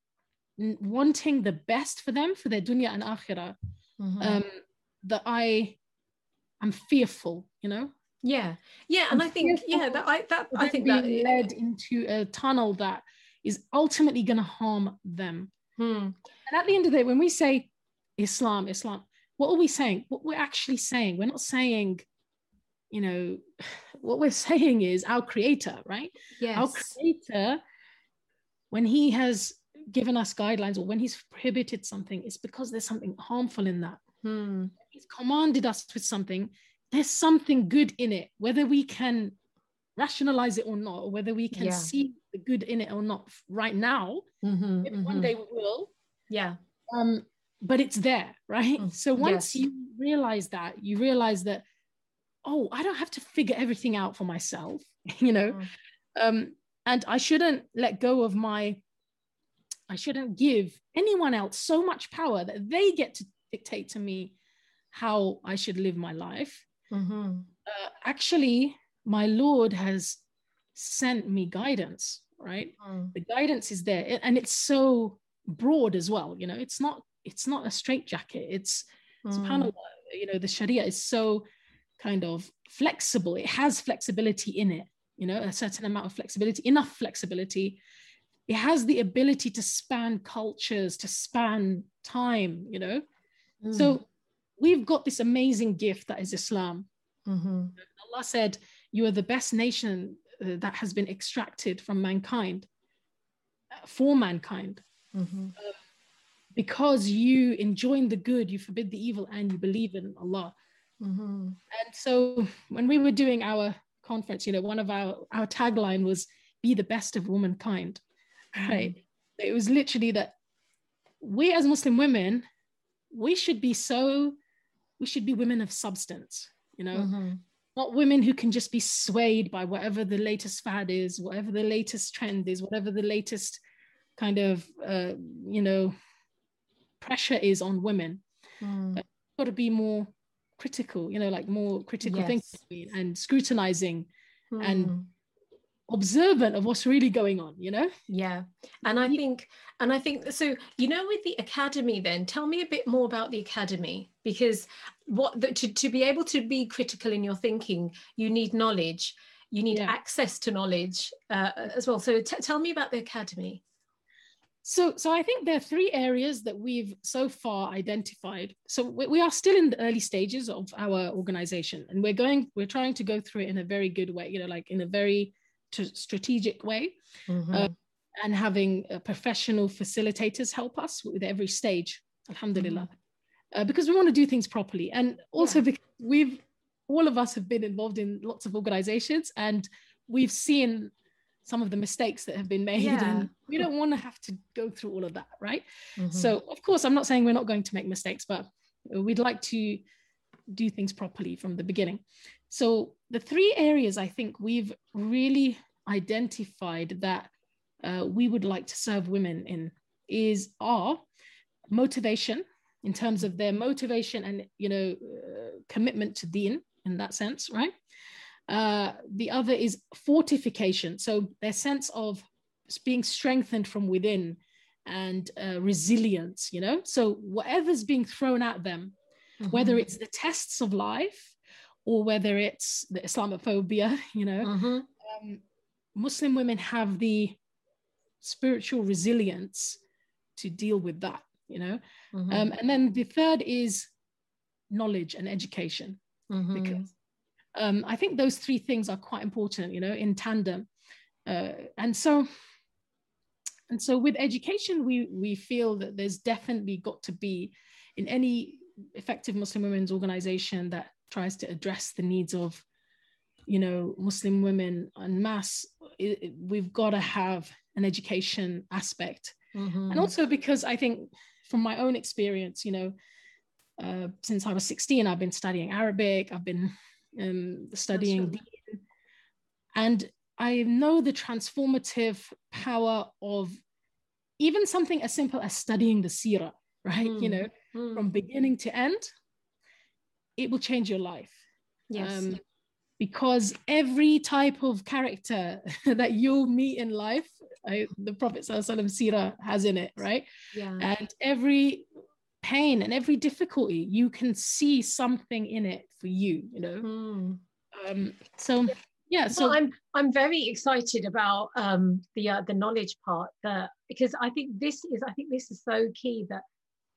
wanting the best for them, for their dunya and akhirah, mm-hmm. um, that I am fearful, you know? Yeah, yeah, and I'm I think, yeah, that I that I think being that led into a tunnel that is ultimately going to harm them. Hmm. And at the end of the day, when we say Islam, Islam, what are we saying? What we're actually saying, we're not saying, you know, what we're saying is our Creator, right? Yes. Our Creator, when He has given us guidelines or when He's prohibited something, it's because there's something harmful in that. Hmm. He's commanded us with something, there's something good in it, whether we can rationalize it or not, or whether we can yeah. see the good in it or not right now. Mm-hmm, Maybe mm-hmm. one day we will. Yeah. Um, but it's there, right? Mm, so once yes. you realize that, you realize that, oh, I don't have to figure everything out for myself, you know, mm. um, and I shouldn't let go of my, I shouldn't give anyone else so much power that they get to dictate to me how I should live my life. Mm-hmm. Uh, actually, my Lord has sent me guidance, right? Mm. The guidance is there, and it's so broad as well. You know, it's not it's not a straitjacket. It's mm. subhanAllah, you know, the Sharia is so kind of flexible. It has flexibility in it, you know, a certain amount of flexibility, enough flexibility. It has the ability to span cultures, to span time, you know. Mm. So we've got this amazing gift that is Islam. Mm-hmm. Allah said, you are the best nation uh, that has been extracted from mankind, uh, for mankind. Mm-hmm. Uh, because you enjoin the good, you forbid the evil, and you believe in Allah. Mm-hmm. And so when we were doing our conference, you know, one of our, our tagline was, be the best of womankind, right? Mm-hmm. It was literally that we as Muslim women, we should be so, we should be women of substance, you know, mm-hmm. not women who can just be swayed by whatever the latest fad is, whatever the latest trend is, whatever the latest kind of, uh, you know, pressure is on women. Mm. got to be more critical, you know, like more critical Yes. thinking and scrutinizing Hmm. and observant of what's really going on, you know? Yeah. And I think, and I think, so, you know, with the academy, then tell me a bit more about the academy, because what the, to, to be able to be critical in your thinking, you need knowledge, you need Yeah. access to knowledge uh, as well. So t- tell me about the academy. So, so I think there are three areas that we've so far identified. So we, we are still in the early stages of our organization, and we're going, we're trying to go through it in a very good way, you know, like in a very t- strategic way, Mm-hmm. uh, and having uh, professional facilitators help us with every stage, alhamdulillah, mm-hmm. uh, because we want to do things properly. And also yeah. because we've, all of us have been involved in lots of organizations, and we've seen some of the mistakes that have been made, yeah. and we don't want to have to go through all of that, right? Mm-hmm. So of course, I'm not saying we're not going to make mistakes, but we'd like to do things properly from the beginning. So the three areas I think we've really identified that uh, we would like to serve women in is our motivation, in terms of their motivation and, you know, uh, commitment to deen in that sense, right? Uh, the other is fortification. So their sense of being strengthened from within and uh, resilience, you know? So whatever's being thrown at them, mm-hmm. whether it's the tests of life or whether it's the Islamophobia, you know, mm-hmm. um, Muslim women have the spiritual resilience to deal with that, you know? Mm-hmm. Um, and then the third is knowledge and education, mm-hmm. because Um, I think those three things are quite important, you know, in tandem. Uh, and so, and so with education, we we feel that there's definitely got to be, in any effective Muslim women's organization that tries to address the needs of, you know, Muslim women en masse, it, it, we've got to have an education aspect. Mm-hmm. And also because I think from my own experience, you know, uh, since I was sixteen, I've been studying Arabic, I've been Um, studying Deen, and I know the transformative power of even something as simple as studying the seerah, right? Mm. You know, mm. from beginning to end, it will change your life. Yes. Um, because every type of character that you'll meet in life, I, the Prophet Sallallahu Alaihi Wasallam seerah has in it, right? Yeah. And every pain and every difficulty, you can see something in it for you, you know. Mm. Um, so yeah, so well, I'm I'm very excited about um, the uh, the knowledge part, that because I think this is I think this is so key, that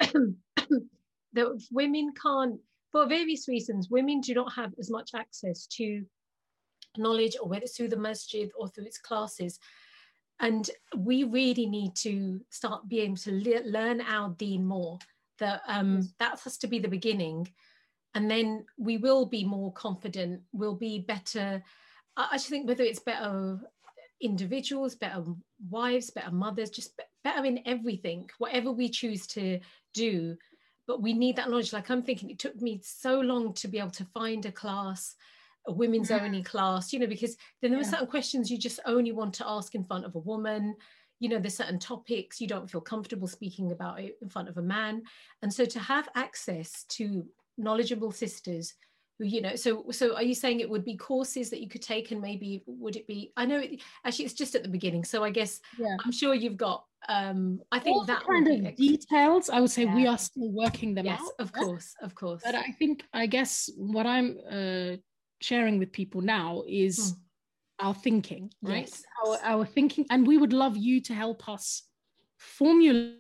that women can't, for various reasons, women do not have as much access to knowledge, or whether it's through the masjid or through its classes. And we really need to start being able to le- learn our deen more. That um, yes. that has to be the beginning, and then we will be more confident. We'll be better. I actually think whether it's better individuals, better wives, better mothers, just better in everything, whatever we choose to do. But we need that knowledge. Like I'm thinking, it took me so long to be able to find a class, a women's yeah. only class, you know, because then there yeah. were certain questions you just only want to ask in front of a woman. You know, there's certain topics you don't feel comfortable speaking about it in front of a man. And so to have access to knowledgeable sisters who, you know, so so are you saying it would be courses that you could take, and maybe would it be, I know it, actually it's just at the beginning, so I guess yeah. I'm sure you've got, um, I think all that kind of ex- details, I would say yeah. we are still working them yes, out. Of yeah? course, of course. But I think, I guess what I'm uh, sharing with people now is hmm. our thinking, right? Yes. Our, our thinking, and we would love you to help us formulate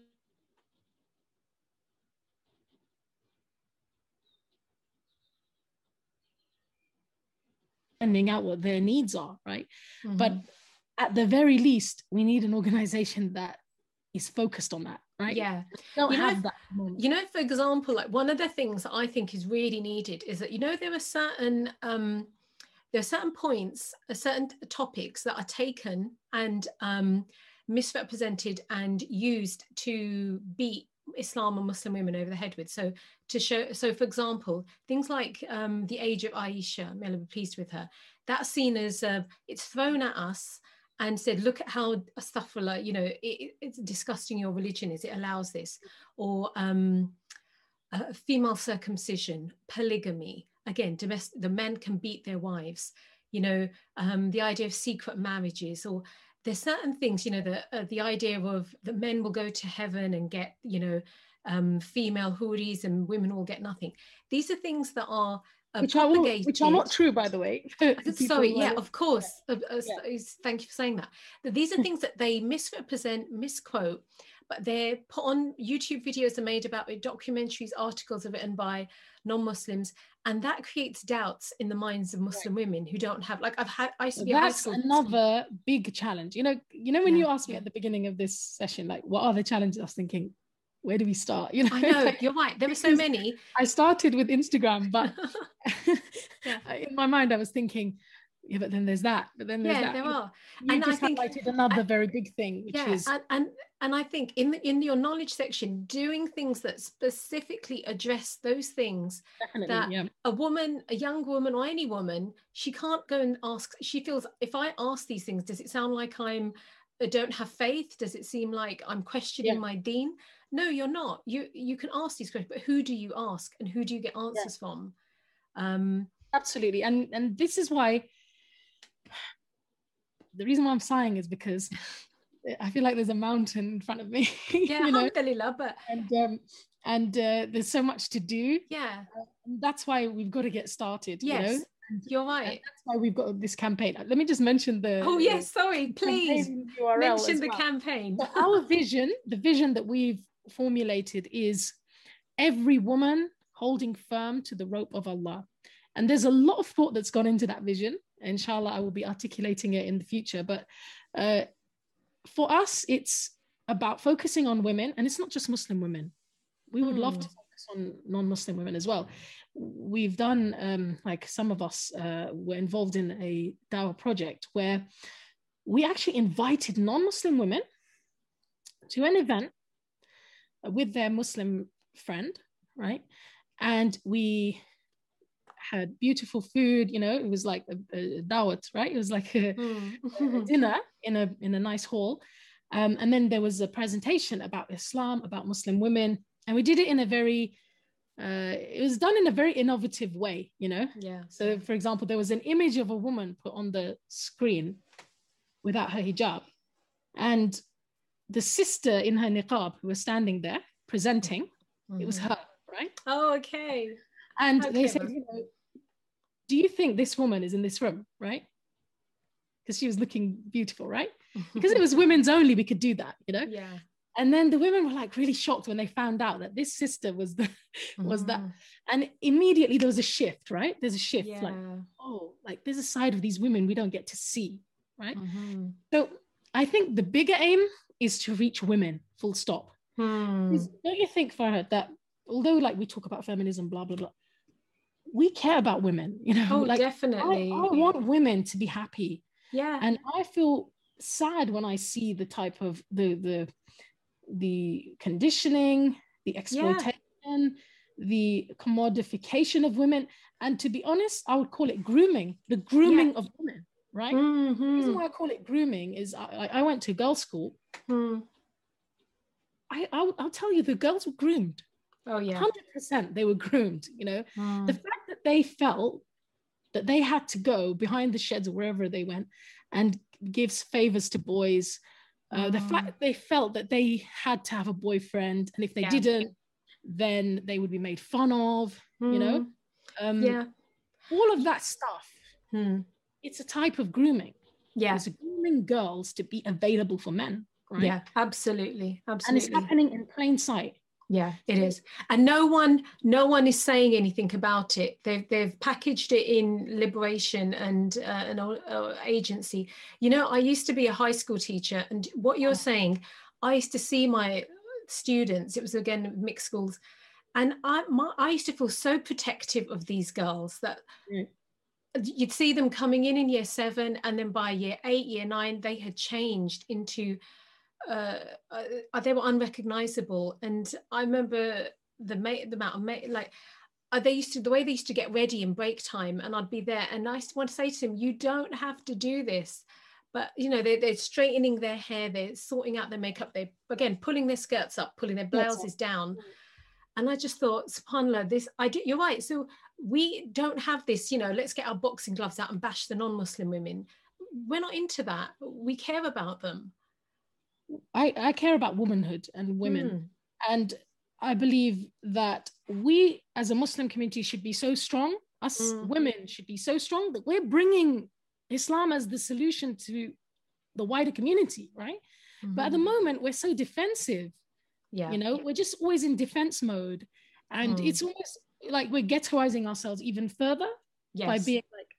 finding out what their needs are, right? Mm-hmm. But at the very least, we need an organization that is focused on that, right? Yeah. Don't you know, have that moment. You know, for example, like one of the things that I think is really needed is that, you know, there are certain um, there are certain points, uh, certain topics that are taken and um, misrepresented and used to beat Islam and Muslim women over the head with. So to show, so for example, things like um, the age of Aisha, may Allah be pleased with her, that's seen as, uh, it's thrown at us and said, look at how astaghfirullah, you know, it, it's disgusting your religion is, it allows this. Or um, uh, female circumcision, polygamy. Again, domestic, the men can beat their wives. You know, um, the idea of secret marriages, or there's certain things, you know, the uh, the idea of the men will go to heaven and get, you know, um, female houris and women will get nothing. These are things that are uh, which are all, which are not true, by the way. Sorry, yeah, of course. Yeah. Uh, uh, Yeah. Thank you for saying that. That these are things that they misrepresent, misquote, but they're put on YouTube videos are made about it, documentaries, articles are written by non-Muslims, and that creates doubts in the minds of Muslim right. women who don't have, like I've had, I used to be That's a high school another student. big challenge. You know, you know when Yeah, you asked me yeah. at the beginning of this session, like, what are the challenges? I was thinking, where do we start? You know, I know, like, you're right. There were so many. I started with Instagram, but yeah. in my mind, I was thinking, yeah, but then there's that, but then there's yeah, that. there you are. You and just I think highlighted another I, very big thing, which yeah, is and, and and I think in the, in your knowledge section, doing things that specifically address those things. Definitely, that yeah. a woman, a young woman, or any woman, she can't go and ask. She feels, if I ask these things, does it sound like I'm I don't have faith? Does it seem like I'm questioning Yeah. my deen? No, you're not. You you can ask these questions, but who do you ask and who do you get answers yeah. from? Um, Absolutely, and and this is why. The reason why I'm sighing is because I feel like there's a mountain in front of me. Yeah, you know? alhamdulillah, but and um, and uh, there's so much to do. Yeah, uh, that's why we've got to get started. Yes, you know? and, you're right. And that's why we've got this campaign. Let me just mention the. Oh yes, sorry, please U R L mention the well. campaign. So our vision, the vision that we've formulated, is every woman holding firm to the rope of Allah. And there's a lot of thought that's gone into that vision. Inshallah, I will be articulating it in the future. But uh, for us, it's about focusing on women. And it's not just Muslim women. We would mm. love to focus on non-Muslim women as well. We've done, um, like some of us uh, were involved in a dawah project where we actually invited non-Muslim women to an event with their Muslim friend, right? And we had beautiful food, you know, it was like a, a dawat, right? It was like a, mm. a dinner in a in a nice hall. Um, and then there was a presentation about Islam, about Muslim women. And we did it in a very, uh, it was done in a very innovative way, you know? Yeah. So for example, there was an image of a woman put on the screen without her hijab. And the sister in her niqab who was standing there presenting, mm-hmm. it was her, right? Oh, okay. And okay. they said, you know, do you think this woman is in this room, right? Because she was looking beautiful, right? Because it was women's only, we could do that, you know? Yeah. And then the women were like really shocked when they found out that this sister was the was mm. that. And immediately there was a shift, right? There's a shift, yeah. like, oh, like there's a side of these women we don't get to see, right? Mm-hmm. So I think the bigger aim is to reach women, full stop. Hmm. Don't you think, Farhad, that although like we talk about feminism, blah, blah, blah, we care about women, you know? Oh, like, definitely. I, I want women to be happy. Yeah. And I feel sad when I see the type of the the the conditioning, the exploitation, yeah. the commodification of women. And to be honest, I would call it grooming, the grooming yeah. of women, right? Mm-hmm. The reason why I call it grooming is I, I went to girls' school. Mm. I, I'll, I'll tell you, the girls were groomed. Oh, yeah. one hundred percent they were groomed, you know. Mm. The fact that they felt that they had to go behind the sheds or wherever they went and give favors to boys, uh, mm. the fact that they felt that they had to have a boyfriend, and if they yeah. didn't, then they would be made fun of, mm. you know. Um, yeah. All of that stuff, mm. it's a type of grooming. Yeah. It's grooming girls to be available for men, right? Yeah, absolutely. Absolutely. And it's happening in plain sight. Yeah, it is. And no one, no one is saying anything about it. They've they've packaged it in Liberation and uh, an uh, agency. You know, I used to be a high school teacher, and what you're saying, I used to see my students. It was again mixed schools, and I my, I used to feel so protective of these girls that. Mm. You'd see them coming in in year seven, and then by year eight, year nine, they had changed into. Uh, uh, they were unrecognizable, and I remember the mate, the amount of mate, like uh, they used to, the way they used to get ready in break time, and I'd be there, and I used to want to say to them, "You don't have to do this," but you know, they, they're straightening their hair, they're sorting out their makeup, they're again pulling their skirts up, pulling their blouses down, And I just thought, subhanAllah, this, I do, you're right. So we don't have this, you know, let's get our boxing gloves out and bash the non-Muslim women. We're not into that. We care about them. I, I care about womanhood and women. Mm. And I believe that we as a Muslim community should be so strong. Us mm. women should be so strong that we're bringing Islam as the solution to the wider community, right? Mm-hmm. But at the moment, we're so defensive. Yeah. You know, we're just always in defense mode. And mm. it's almost like we're ghettoizing ourselves even further yes. by being like,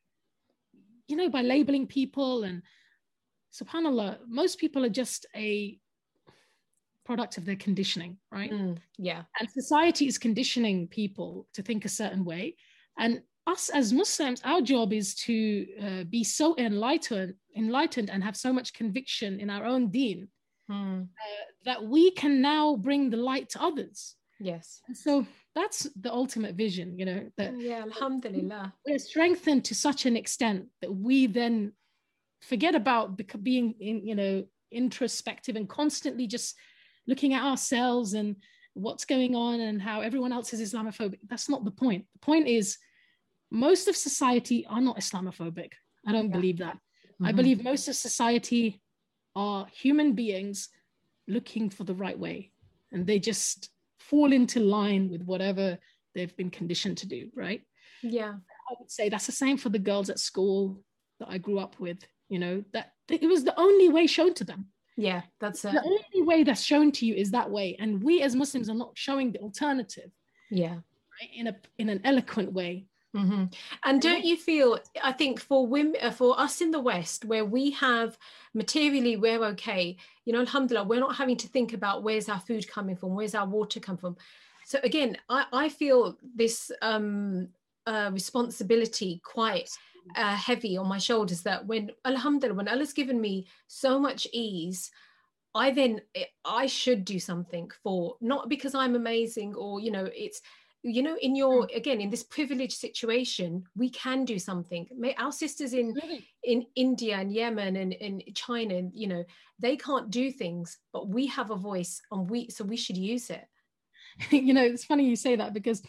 you know, by labeling people. And subhanAllah, most people are just a product of their conditioning, right? Mm, yeah. And society is conditioning people to think a certain way. And us as Muslims, our job is to uh, be so enlightened, enlightened and have so much conviction in our own deen mm. uh, that we can now bring the light to others. Yes. And so that's the ultimate vision, you know, that yeah, alhamdulillah. We're strengthened to such an extent that we then forget about being, in, you know, introspective and constantly just looking at ourselves and what's going on and how everyone else is Islamophobic. That's not the point. The point is most of society are not Islamophobic. I don't yeah. believe that. Mm-hmm. I believe most of society are human beings looking for the right way. And they just fall into line with whatever they've been conditioned to do, right? Yeah. I would say that's the same for the girls at school that I grew up with, you know, that it was the only way shown to them. Yeah, that's it. The only way that's shown to you is that way. And we as Muslims are not showing the alternative. Yeah. Right? In a in an eloquent way. Mm-hmm. And don't you feel, I think for women, for us in the West, where we have materially, we're okay, you know, alhamdulillah, we're not having to think about where's our food coming from, where's our water come from. So again, I, I feel this um, uh, responsibility quite uh, heavy on my shoulders, that when, alhamdulillah, when Allah's given me so much ease, I then, I should do something for, not because I'm amazing or, you know, it's, you know, in your, again, in this privileged situation, we can do something. Our sisters in really? in India and Yemen and in China, you know, they can't do things, but we have a voice, and we, so we should use it. You know, it's funny you say that, because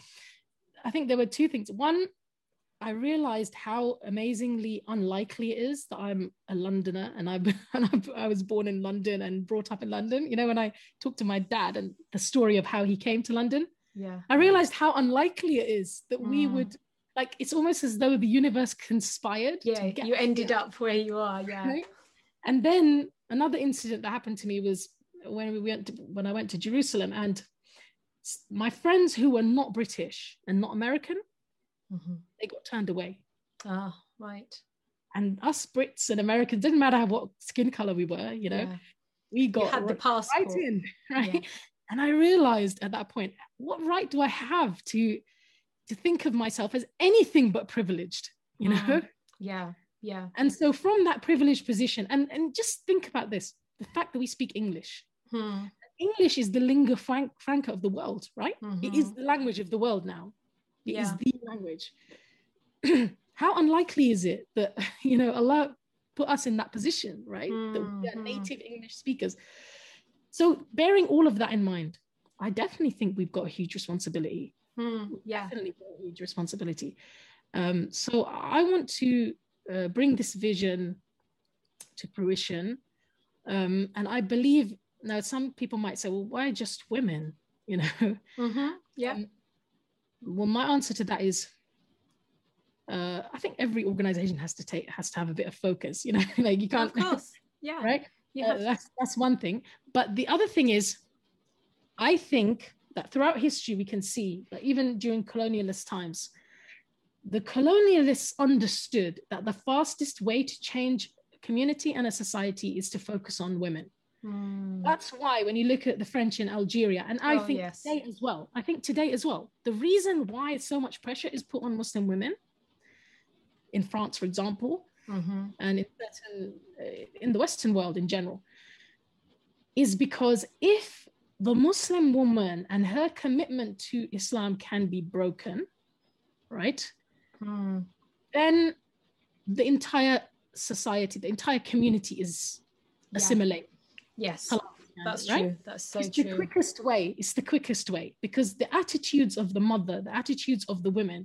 I think there were two things. One, I realized how amazingly unlikely it is that I'm a Londoner and I and I, I was born in London and brought up in London. You know, when I talked to my dad and the story of how he came to London, yeah, I realized how unlikely it is that we mm. would, like, it's almost as though the universe conspired. Yeah, to get you ended here. up where you are. Yeah. Right? And then another incident that happened to me was when we went to, when I went to Jerusalem, and my friends who were not British and not American, mm-hmm. they got turned away. Ah, oh, right. And us Brits and Americans, didn't matter what skin color we were, you know, yeah. we got you had the passport. Right in, right? Yeah. And I realized at that point, what right do I have to to think of myself as anything but privileged, you know? Mm. Yeah, yeah. And so from that privileged position, and, and just think about this, the fact that we speak English. Hmm. English is the lingua frank, franca of the world, right? Mm-hmm. It is the language of the world now. It yeah. is the language. How unlikely is it that, you know, Allah put us in that position, right? Mm-hmm. That we are native English speakers. So bearing all of that in mind, I definitely think we've got a huge responsibility. Mm, yeah. Definitely got a huge responsibility. Um, so I want to uh, bring this vision to fruition. Um, and I believe, now some people might say, well, why just women? You know? Mm-hmm. Yeah. Um, well, my answer to that is, uh, I think every organization has to take, has to have a bit of focus, you know, like you can't, of course. Yeah. Right? Yeah, uh, that's that's one thing. But the other thing is, I think that throughout history we can see that even during colonialist times, the colonialists understood that the fastest way to change a community and a society is to focus on women. Mm. That's why when you look at the French in Algeria, and I oh, think yes. today as well, I think today as well, the reason why so much pressure is put on Muslim women in France, for example, mm-hmm. and in certain, uh, in the Western world in general, is because if the Muslim woman and her commitment to Islam can be broken, right, mm. then the entire society, the entire community is yeah. assimilated. Yes. That's right? true. That's so it's true. the quickest way. It's the quickest way, because the attitudes of the mother, the attitudes of the women,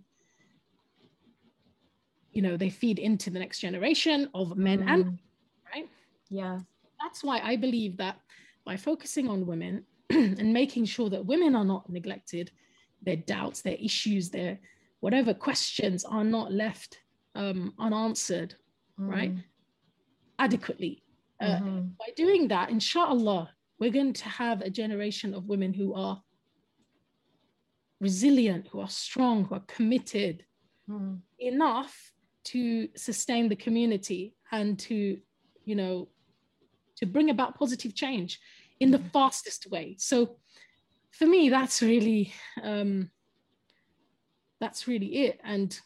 you know, they feed into the next generation of men Mm. and, right? Yeah. That's why I believe that by focusing on women and making sure that women are not neglected, their doubts, their issues, their whatever questions are not left um, unanswered, Mm. right? Adequately. Uh, Mm-hmm. by doing that, inshallah, we're going to have a generation of women who are resilient, who are strong, who are committed Mm. enough to sustain the community and to, you know, to bring about positive change in the fastest way. So for me, that's really, um, that's really it. And,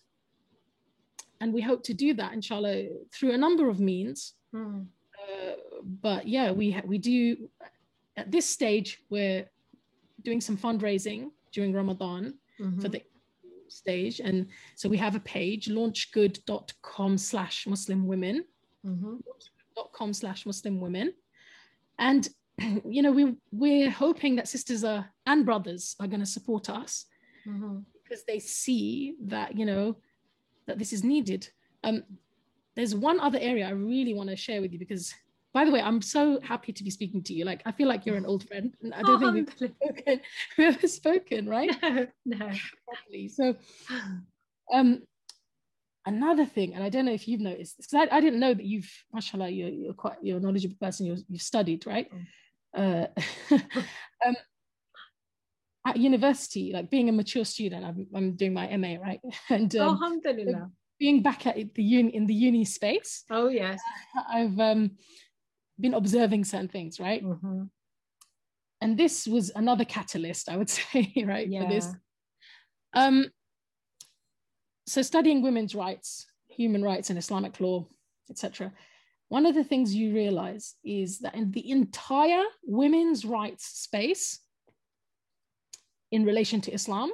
and we hope to do that, inshallah, through a number of means. Mm. Uh, but yeah, we ha- we do, at this stage, we're doing some fundraising during Ramadan Mm-hmm. for the stage. And so we have a page, launchgood.com slash Muslim women, Mm-hmm. dot com slash Muslim women. And, you know, we, we're hoping that sisters are, and brothers are going to support us Mm-hmm. because they see that, you know, that this is needed. Um, there's one other area I really want to share with you, because, by the way, I'm so happy to be speaking to you. Like, I feel like you're an old friend. And I don't think we've spoken, we've ever spoken, right? No, no. Properly. So, um, another thing, and I don't know if you've noticed this, because I, I didn't know that you've, mashallah, you're, you're quite, you're a knowledgeable person, you're, you've studied, right? Uh, um, at university, like being a mature student, I'm, I'm doing my M A, right? And um, Alhamdulillah. being back at the uni, in the uni space, Oh, yes. I've um, been observing certain things, right? Mm-hmm. And this was another catalyst, I would say, right, Yeah. for this. Um, so studying women's rights, human rights and Islamic law, et cetera. One of the things you realize is that in the entire women's rights space in relation to Islam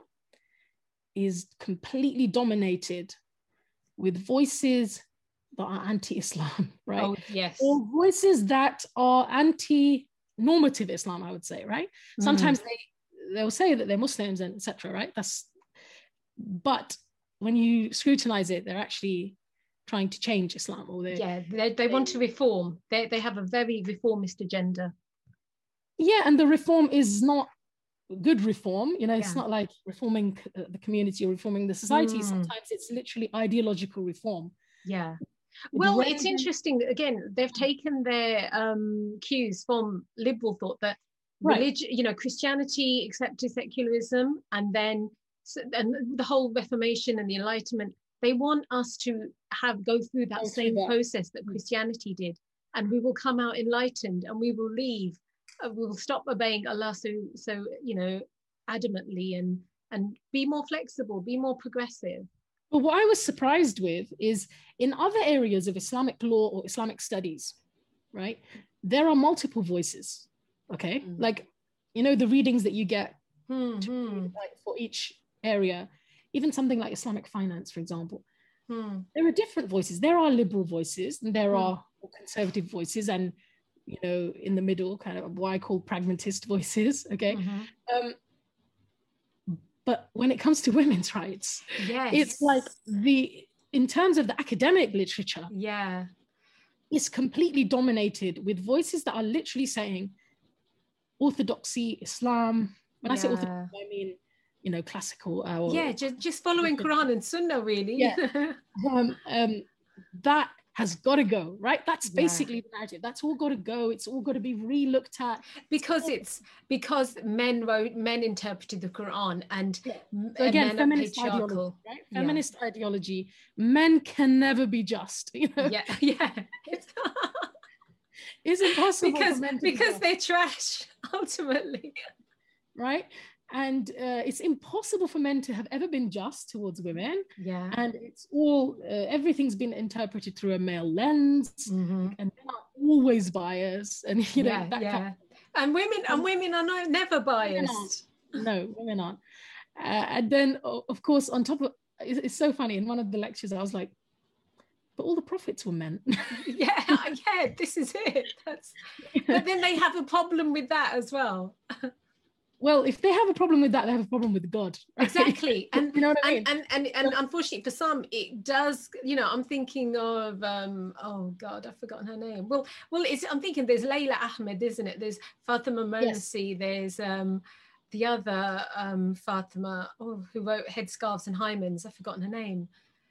is completely dominated with voices that are anti-Islam, right? Oh, yes. Or voices that are anti-normative Islam, I would say, right? Mm. Sometimes they, they'll say that they're Muslims and et cetera, right? That's, but when you scrutinize it, they're actually trying to change Islam, or they yeah, they, they want to reform. They, they have a very reformist agenda. Yeah, and the reform is not good reform, you know, it's Yeah. not like reforming the community or reforming the society. Mm. Sometimes it's literally ideological reform. Yeah. Well, Rather it's than- interesting that, again, they've taken their um, cues from liberal thought that Right. religion, you know, Christianity accepted secularism, and then so, and the whole Reformation and the Enlightenment, they want us to have go through that Go through same that. process that Christianity did, and we will come out enlightened, and we will leave, uh, we will stop obeying Allah so so you know adamantly, and and be more flexible, be more progressive. But what I was surprised with is in other areas of Islamic law or Islamic studies, right, there are multiple voices, okay? Mm. Like, you know, the readings that you get Hmm, to, hmm, like, for each area, even something like Islamic finance, for example, hmm. there are different voices. There are liberal voices, and there Hmm. are conservative voices, and, you know, in the middle, kind of what I call pragmatist voices, okay? Mhm. Um, but when it comes to women's rights, Yes. it's like the, in terms of the academic literature, Yeah. it's completely dominated with voices that are literally saying orthodoxy, Islam. When I say Yeah. orthodoxy, I mean, you know, classical. Uh, or, Yeah, just, just following Quran and Sunnah, really. Yeah. um, um, that has got to go, right? That's Yeah. basically the narrative. That's all got to go. It's all got to be re-looked at. because it's because men wrote, men interpreted the Quran, and, Yeah. m- So and again, men are feminist ideology, patriarchal. right? Yeah. Feminist ideology. Men can never be just. You know, Yeah, yeah. it's impossible because for men to be because just, they're trash ultimately. right? And uh, it's impossible for men to have ever been just towards women. Yeah. And it's all, uh, everything's been interpreted through a male lens, Mhm. and men are always biased. And, you know, Yeah, that yeah. kind And women and women are no, never Women biased. of, no, women aren't. Uh, and then, o- of course, on top of, it's, it's so funny, in one of the lectures, I was like, but all the prophets were men. yeah, yeah, this is it. That's, but then they have a problem with that as well. Well, if they have a problem with that, they have a problem with God. Right? Exactly. And you know what I mean? And, and, and, and unfortunately for some, it does, you know, I'm thinking of, um, oh God, I've forgotten her name. Well, well, it's, I'm thinking there's Layla Ahmed, isn't it? There's Fatima Monasi, yes. There's um, the other um, Fatima, oh, who wrote Headscarves and Hymens. I've forgotten her name.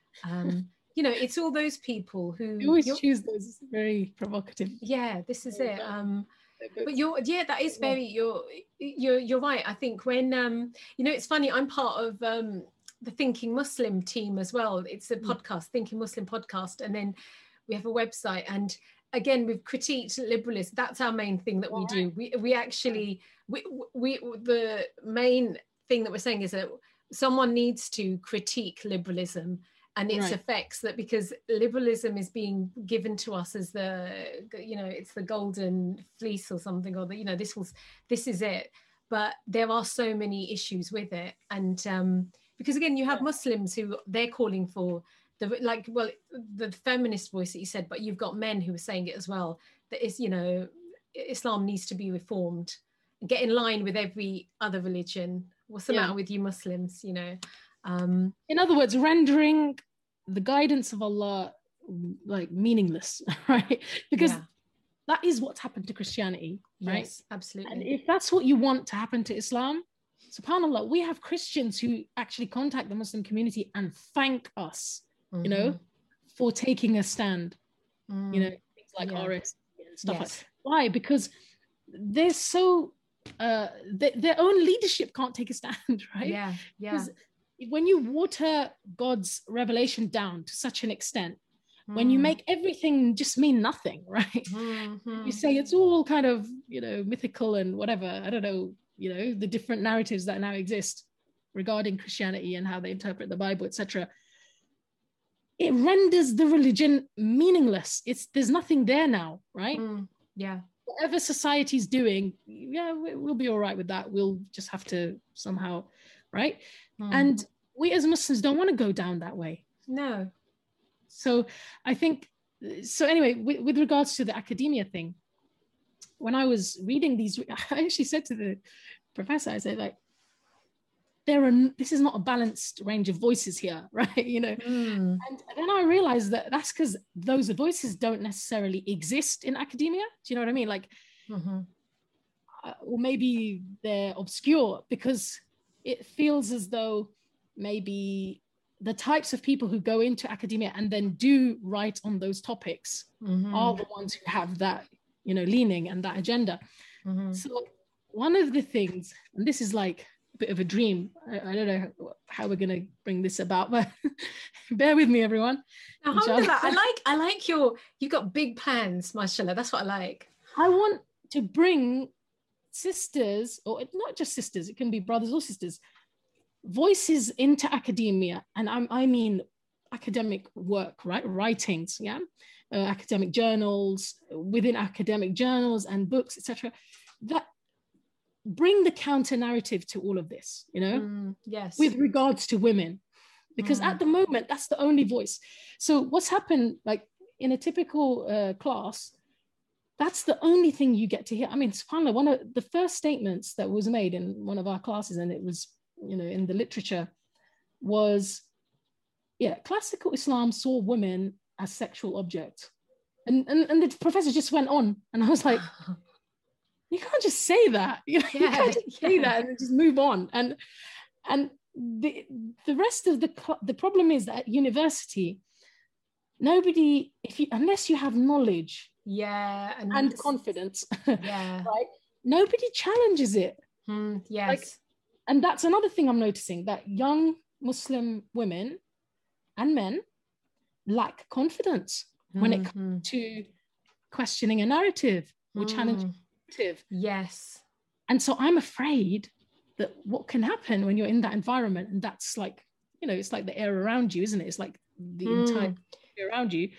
Um, you know, it's all those people who... You always choose those very provocative. Yeah, this is it. Um, but you're, yeah, that is very, you're, you're, you're right. I think when, um, you know, it's funny, I'm part of um, the Thinking Muslim team as well. It's a podcast, Thinking Muslim podcast. And then we have a website. And again, we've critiqued liberalism. That's our main thing that we All do. Right. We, we actually, we, we, the main thing that we're saying is that someone needs to critique liberalism and its right. effects, that because liberalism is being given to us as the, you know, it's the golden fleece or something, or the, you know, this was, this is it. But there are so many issues with it. And um, because again, you have yeah. Muslims who they're calling for the, like, well, the feminist voice that you said, but you've got men who are saying it as well, that is, you know, Islam needs to be reformed, get in line with every other religion. What's the yeah. matter with you Muslims, you know? Um, in other words, rendering the guidance of Allah like meaningless, right? Because yeah. that is what's happened to Christianity, right? Yes, absolutely. And if that's what you want to happen to Islam, subhanAllah, we have Christians who actually contact the Muslim community and thank us, mm-hmm. you know, for taking a stand, mm. you know, things like yeah. R S and stuff yes. like that. Why? Because they're so, uh, they, their own leadership can't take a stand, right? Yeah, yeah. When you water God's revelation down to such an extent, mm. when you make everything just mean nothing, right? Mm-hmm. You say it's all kind of, you know, mythical and whatever, I don't know, you know, the different narratives that now exist regarding Christianity and how they interpret the Bible, et cetera. It renders the religion meaningless. It's, there's nothing there now, right? Mm. Yeah. Whatever society's doing, yeah, we'll be all right with that. We'll just have to somehow, right? Mm. And we as Muslims don't want to go down that way. No. So I think, so anyway, with, with regards to the academia thing, when I was reading these, I actually said to the professor, I said, like, there are, this is not a balanced range of voices here, right? You know, mm. and then I realized that that's because those voices don't necessarily exist in academia. Do you know what I mean? Like, mm-hmm. uh, or maybe they're obscure because it feels as though maybe the types of people who go into academia and then do write on those topics mm-hmm. are the ones who have that, you know, leaning and that agenda. Mm-hmm. So one of the things, and this is like a bit of a dream, I, I don't know how we're going to bring this about, but bear with me, everyone. Alhamdulillah, I like, I like your, you've got big plans, mashallah, that's what I like. I want to bring sisters, or not just sisters, it can be brothers or sisters, voices into academia. And I'm, I mean academic work, right? Writings, yeah? Uh, academic journals, within academic journals and books, et cetera. That bring the counter narrative to all of this, you know? Mm, yes. With regards to women. Because mm. at the moment, that's the only voice. So what's happened, like in a typical uh, class, that's the only thing you get to hear. I mean, subhanAllah, one of the first statements that was made in one of our classes, and it was, you know, in the literature, was, yeah, classical Islam saw women as sexual objects. And, and, and the professor just went on, and I was like, you can't just say that. You know, yeah, you can't just yeah. say that and just move on. And, and the, the rest of the, the problem is that at university, nobody, if you, unless you have knowledge, yeah, and, and confidence, yeah, right, nobody challenges it. Mm, yes. Like, and that's another thing I'm noticing, that young Muslim women and men lack confidence mm-hmm. when it comes to questioning a narrative or mm. challenging a narrative. Yes. And so I'm afraid that what can happen when you're in that environment, and that's like, you know, it's like the air around you, isn't it? It's like the mm. entire air around you.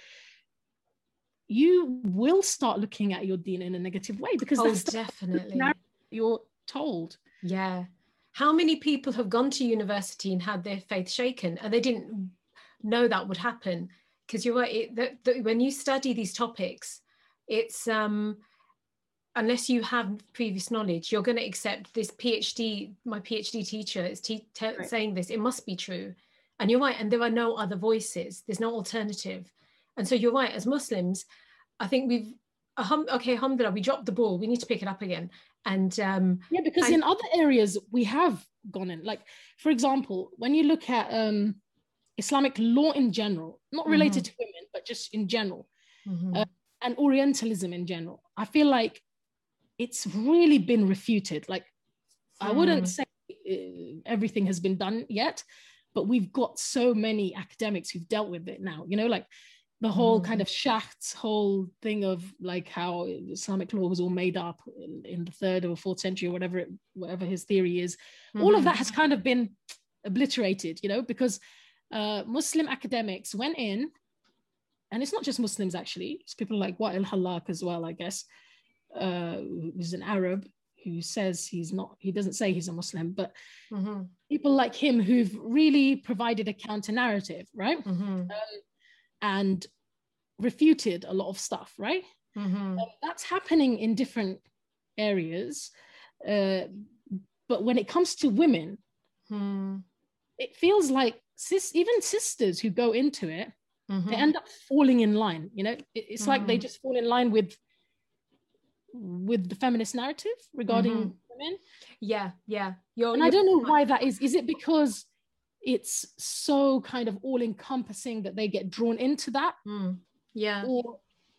You will start looking at your deen in a negative way, because oh, that's definitely the you're told. Yeah. How many people have gone to university and had their faith shaken, and they didn't know that would happen? because you're right, it, the, the, when you study these topics, it's um unless you have previous knowledge, you're going to accept this PhD. My PhD teacher is te- te- Right. saying this, it must be true. And you're right, and there are no other voices, there's no alternative. And so you're right, as Muslims, I think we've okay, alhamdulillah, we dropped the ball, we need to pick it up again. And um yeah, because and, in other areas we have gone in, like for example, when you look at um Islamic law in general, not related mm-hmm. to women, but just in general, mm-hmm. uh, and Orientalism in general, I feel like it's really been refuted. Like mm. I wouldn't say uh, everything has been done yet, but we've got so many academics who've dealt with it now, you know, like the whole mm. kind of Schacht's whole thing of like how Islamic law was all made up in, in the third or fourth century or whatever it, whatever his theory is. Mm-hmm. All of that has kind of been obliterated, you know, because uh, Muslim academics went in, and it's not just Muslims actually, it's people like Wa'il Hallaq as well, I guess, uh, who's an Arab, who says he's not, he doesn't say he's a Muslim, but mm-hmm. people like him who've really provided a counter narrative, right? Mm-hmm. Um, and refuted a lot of stuff, right? Mm-hmm. Um, that's happening in different areas. Uh, but when it comes to women, mm. it feels like sis, even sisters who go into it, mm-hmm. they end up falling in line, you know? It, it's mm. like they just fall in line with with the feminist narrative regarding mm-hmm. women. Yeah, yeah. You're, and you're, I don't know why that is. Is it because it's so kind of all-encompassing that they get drawn into that? Mm. Yeah. Or,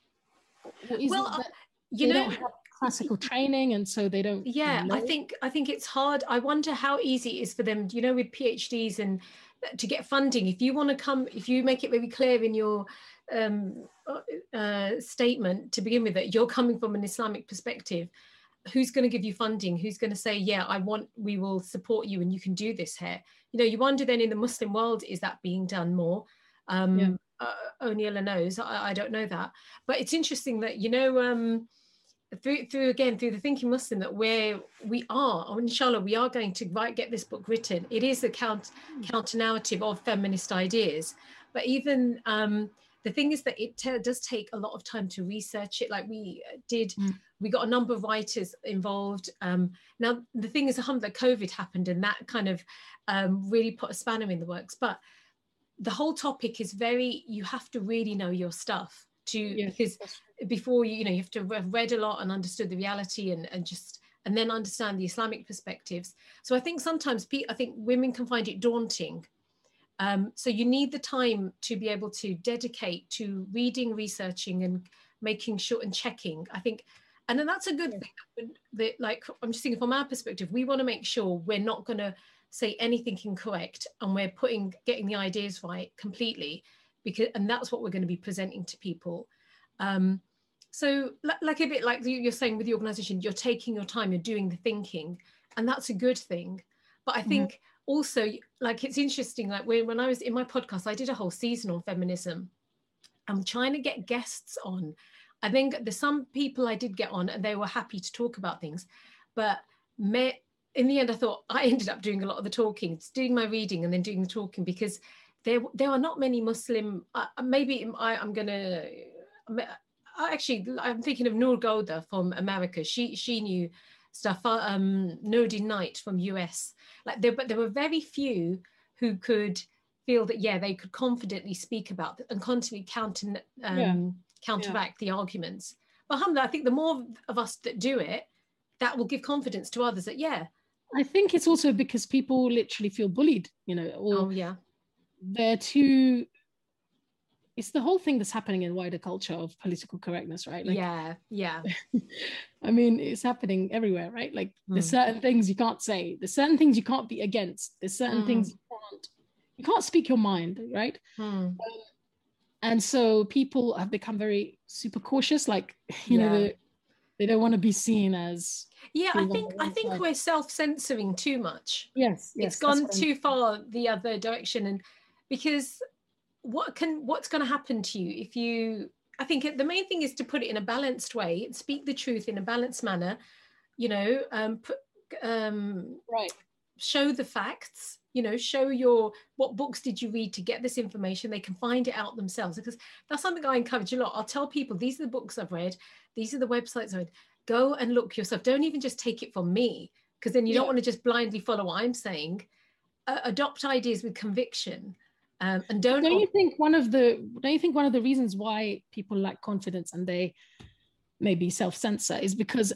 or is well, it that you they know, don't have classical training and so they don't yeah know? I think I think it's hard. I wonder how easy it is for them, you know, with PhDs and to get funding. If you want to come, if you make it very clear in your um uh, statement to begin with that you're coming from an Islamic perspective, who's going to give you funding? Who's going to say, yeah, I want, we will support you and you can do this here? You know, you wonder then in the Muslim world, is that being done more? Um, yeah. uh, only Allah knows. I, I don't know that. But it's interesting that, you know, um, through, through again, through the Thinking Muslim, that where we are, or inshallah, we are going to write, get this book written. It is a count, counter narrative of feminist ideas. But even, um, the thing is that it t- does take a lot of time to research it. Like we did, mm. we got a number of writers involved. Um, now, the thing is, alhamdulillah, COVID happened and that kind of um, really put a spanner in the works. But the whole topic is very, you have to really know your stuff to, yes, because before you, you know, you have to have read a lot and understood the reality and, and just, and then understand the Islamic perspectives. So I think sometimes, I think women can find it daunting. Um, so you need the time to be able to dedicate to reading, researching, and making sure and checking. I think, and then that's a good thing. That, like, I'm just thinking from our perspective, we want to make sure we're not going to say anything incorrect, and we're putting getting the ideas right completely, because and that's what we're going to be presenting to people. Um, so, like a bit like you're saying with the organisation, you're taking your time, you're doing the thinking, and that's a good thing. But I think. Mm-hmm. Also, like, it's interesting, like when, when I was in my podcast, I did a whole season on feminism. I'm trying to get guests on. I think there's some people I did get on and they were happy to talk about things. But me, in the end, I thought I ended up doing a lot of the talking, doing my reading and then doing the talking, because there, there are not many Muslim, uh, maybe I, I'm going to, actually, I'm thinking of Noor Golda from America. She, she knew stuff, um, Nodin Knight from U S. Like there, but there were very few who could feel that, yeah, they could confidently speak about it and constantly counter, um, yeah. counteract yeah. the arguments. But alhamdulillah, I think the more of us that do it, that will give confidence to others that, yeah. I think it's also because people literally feel bullied, you know, or oh, yeah. they're too, it's the whole thing that's happening in wider culture of political correctness, right? Like, yeah, yeah. I mean, it's happening everywhere, right? Like mm. there's certain things you can't say, there's certain things you can't be against, there's certain mm. things you can't, you can't speak your mind, right? Mm. Um, and so people have become very super cautious, like, you yeah. know, they, they don't want to be seen as. Yeah, I think I think side. We're self-censoring too much. Yes, yes. It's gone too far the other direction, and because what can what's going to happen to you if you, I think the main thing is to put it in a balanced way and speak the truth in a balanced manner, you know, um, put, um, right. show the facts, you know, show your, what books did you read to get this information? They can find it out themselves, because that's something I encourage a lot. I'll tell people, these are the books I've read, these are the websites I've read. Go and look yourself. Don't even just take it from me, because then you yeah. don't want to just blindly follow what I'm saying. Uh, adopt ideas with conviction. Um, and don't don't you think one of the don't you think one of the reasons why people lack confidence and they maybe self-censor is because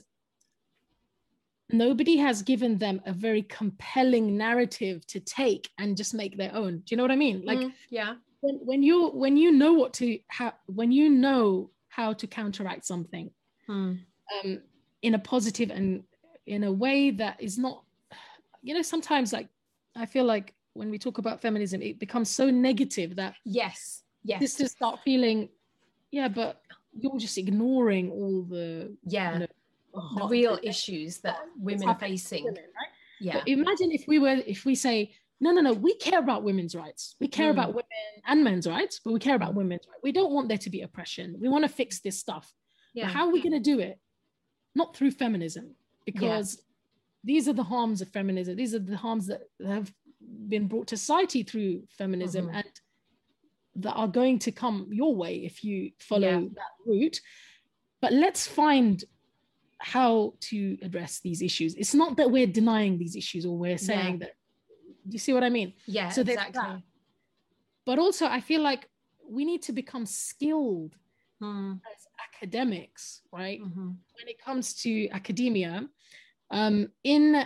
nobody has given them a very compelling narrative to take and just make their own. Do you know what I mean? Like, mm, yeah, when, when you when you know what to how when you know how to counteract something mm. um, in a positive and in a way that is not, you know, sometimes like I feel like when we talk about feminism, it becomes so negative that yes, yes, sisters start feeling, yeah, but you're just ignoring all the yeah. You know, the real issues that women are facing. Women, right? Yeah. But imagine if we were, if we say, no, no, no, we care about women's rights. We care mm. about women and men's rights, but we care about women's rights. We don't want there to be oppression. We want to fix this stuff. Yeah. But how are we going to do it? Not through feminism, because yeah. these are the harms of feminism. These are the harms that have been brought to society through feminism mm-hmm. and that are going to come your way if you follow yeah. that route. But let's find how to address these issues. It's not that we're denying these issues or we're saying yeah. that, do you see what I mean? Yeah, so exactly. That. But also I feel like we need to become skilled mm. as academics, right? Mm-hmm. When it comes to academia, um, in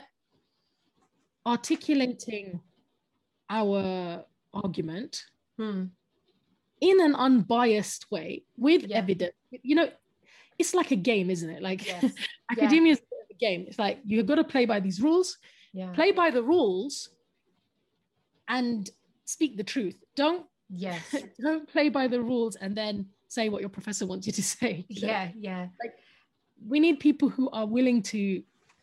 articulating our argument hmm. in an unbiased way with yeah. evidence. You know, it's like a game, isn't it? Like yes. academia yeah. is a game. It's like you've got to play by these rules, yeah. play by the rules and speak the truth. Don't yes. don't play by the rules and then say what your professor wants you to say. Yeah, know? yeah. Like we need people who are willing to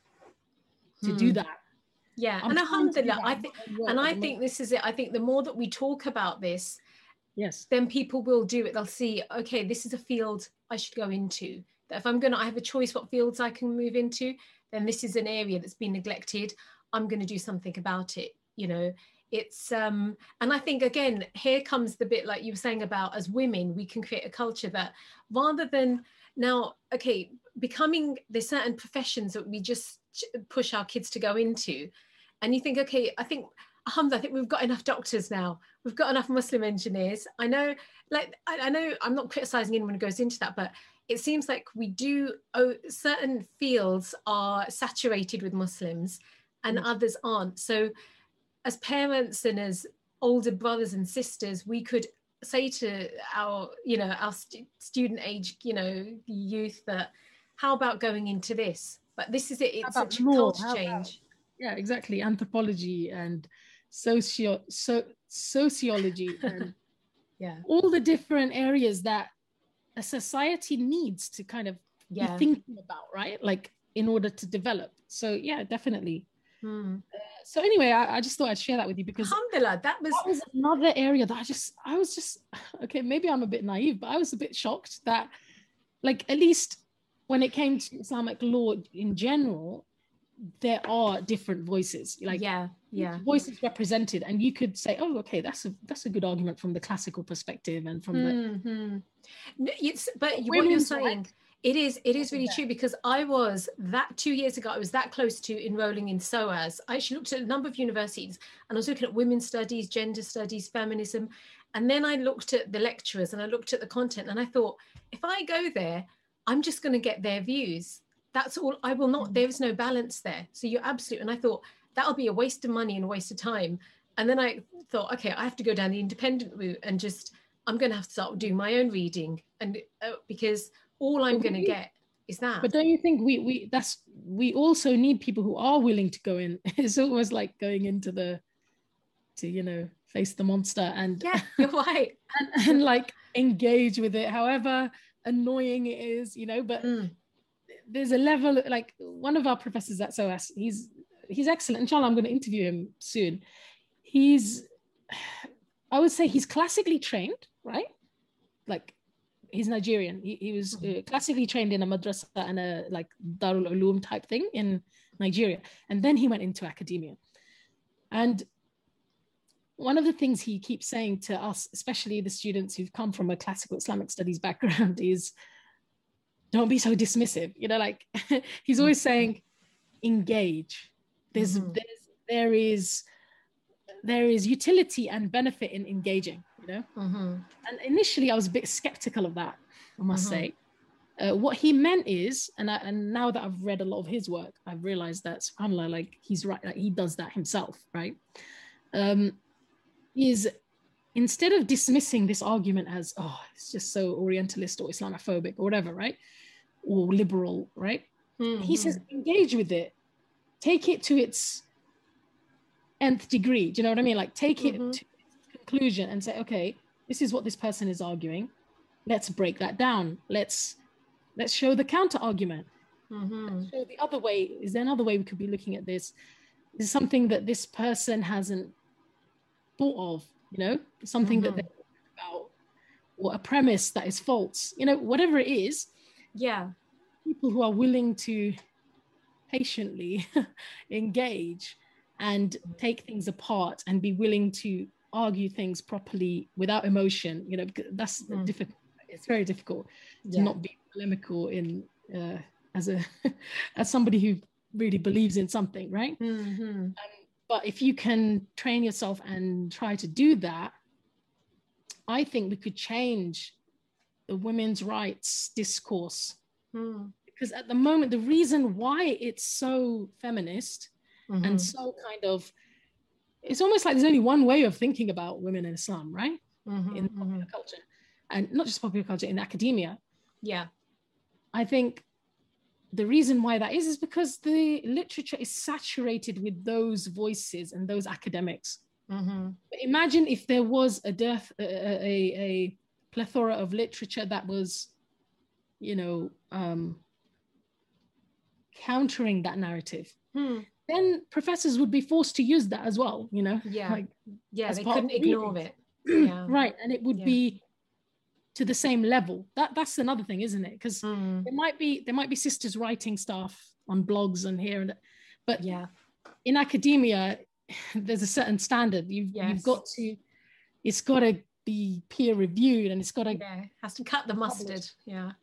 to hmm. do that. Yeah, I'm and alhamdulillah, I think, and I think moment. this is it. I think the more that we talk about this, yes, then people will do it. They'll see, okay, this is a field I should go into. That if I'm gonna, I have a choice what fields I can move into, then this is an area that's been neglected. I'm going to do something about it. You know, it's um, and I think again, here comes the bit like you were saying about as women, we can create a culture that rather than now, okay, becoming there's certain professions that we just push our kids to go into. And you think, okay, I think, Alhamdulillah, I think we've got enough doctors now. We've got enough Muslim engineers. I know, like, I, I know I'm not criticizing anyone who goes into that, but it seems like we do, oh, certain fields are saturated with Muslims and mm. others aren't. So as parents and as older brothers and sisters, we could say to our, you know, our st- student age, you know, youth that, how about going into this? But this is it, it's such a culture change. About, yeah, exactly. Anthropology and socio, so, sociology and yeah, all the different areas that a society needs to kind of yeah. be thinking about, right? Like in order to develop. So yeah, definitely. Hmm. Uh, so anyway, I, I just thought I'd share that with you because alhamdulillah, that was, that was another area that I just, I was just, okay, maybe I'm a bit naive, but I was a bit shocked that like, at least when it came to Islamic law in general, there are different voices, like yeah, yeah, voices represented, and you could say, "Oh, okay, that's a that's a good argument from the classical perspective and from mm-hmm. the." It's but what you're saying, right? it is it is really true because I was that two years ago. I was that close to enrolling in S O A S. I actually looked at a number of universities, and I was looking at women's studies, gender studies, feminism, and then I looked at the lecturers and I looked at the content, and I thought, if I go there, I'm just going to get their views. That's all. I will not, there is no balance there. So you're absolute. And I thought that'll be a waste of money and a waste of time. And then I thought, okay, I have to go down the independent route and just, I'm going to have to start doing my own reading. And uh, because all I'm going to get is that. But don't you think we, we, that's, we also need people who are willing to go in. It's almost like going into the, to, you know, face the monster and. Yeah, you're right. and, and like engage with it, however annoying it is, you know, but mm. there's a level, like one of our professors at S O A S, he's he's excellent. Inshallah, I'm going to interview him soon. He's, I would say he's classically trained, right? Like he's Nigerian. He, he was uh, classically trained in a madrasa and a like Darul Uloom type thing in Nigeria. And then he went into academia. And one of the things he keeps saying to us, especially the students who've come from a classical Islamic studies background, is don't be so dismissive. You know, like he's always saying, engage. There's, mm-hmm. there's, there is, there is utility and benefit in engaging, you know? Mm-hmm. And initially I was a bit skeptical of that, I must mm-hmm. say. Uh, what he meant is, and I, and now that I've read a lot of his work, I've realized that, subhanAllah, like he's right, like he does that himself, right? Um, is instead of dismissing this argument as, oh, it's just so Orientalist or Islamophobic or whatever, right? Or liberal, right? Mm-hmm. He says, engage with it. Take it to its nth degree. Do you know what I mean? Like take mm-hmm. it to its conclusion and say, okay, this is what this person is arguing. Let's break that down. Let's let's show the counter argument. Mm-hmm. Let's show the other way. Is there another way we could be looking at this? Is it something that this person hasn't thought of, you know, something mm-hmm. that they're talking about, or a premise that is false, you know, whatever it is. Yeah. People who are willing to patiently engage and take things apart and be willing to argue things properly without emotion, you know, that's mm. difficult. It's very difficult to yeah. not be polemical in uh, as a as somebody who really believes in something, right? Mm-hmm. Um, but if you can train yourself and try to do that, I think we could change the women's rights discourse. Mm. Because at the moment, the reason why it's so feminist mm-hmm. and so kind of, it's almost like there's only one way of thinking about women in Islam, right? Mm-hmm, in popular mm-hmm. culture. And not just popular culture, in academia. Yeah. I think the reason why that is, is because the literature is saturated with those voices and those academics. Mm-hmm. But imagine if there was a dearth, a, a, a plethora of literature that was, you know, um, countering that narrative. Hmm. Then professors would be forced to use that as well, you know? Yeah, like, yeah, they couldn't ignore it. Yeah. Right, and it would yeah. be to the same level. That that's another thing, isn't it? Because mm. there might be there might be sisters writing stuff on blogs and here and there, but yeah, in academia, there's a certain standard. You've yes. you've got to, it's got to be peer reviewed and it's got to yeah, has to cut the mustard. Yeah.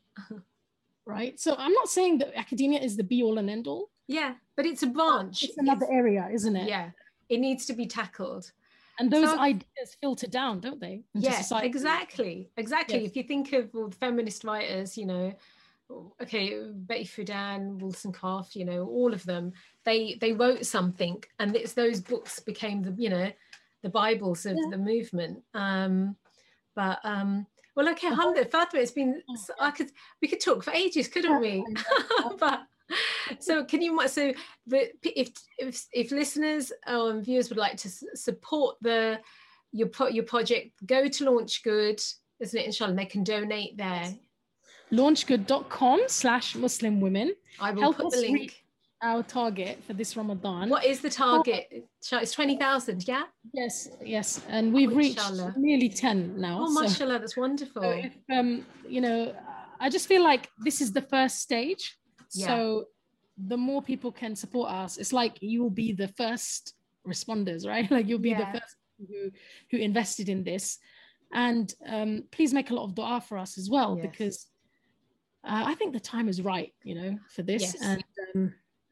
Right. So I'm not saying that academia is the be all and end all. Yeah, but it's a branch. It's another it's, area, isn't it? Yeah, it needs to be tackled. And those so, ideas filter down, don't they? Yeah, exactly. Exactly. Yes. If you think of all the feminist writers, you know, okay, Betty Friedan, Wollstonecraft, you know, all of them, they they wrote something, and it's those books became the, you know, the Bibles of yeah. the movement. Um, but um, well, okay, Alhamdulillah, Fatima, it's been, I could, we could talk for ages, couldn't we? But so can you, so the, if, if if listeners or um, viewers would like to s- support the your your project, go to LaunchGood, isn't it? Inshallah, they can donate there. launchgood.com slash Muslim women. I will Help put the link. Our target for this Ramadan. What is the target? It's twenty thousand, yeah? Yes, yes. And we've oh, reached inshallah. nearly ten now. Oh, mashallah, so, that's wonderful. So if, um, you know, I just feel like this is the first stage. Yeah. So the more people can support us, it's like you will be the first responders, right? Like you'll be yeah. the first who, who invested in this. And um, please make a lot of dua for us as well, yes. because uh, I think the time is right, you know, for this. Yes. And um,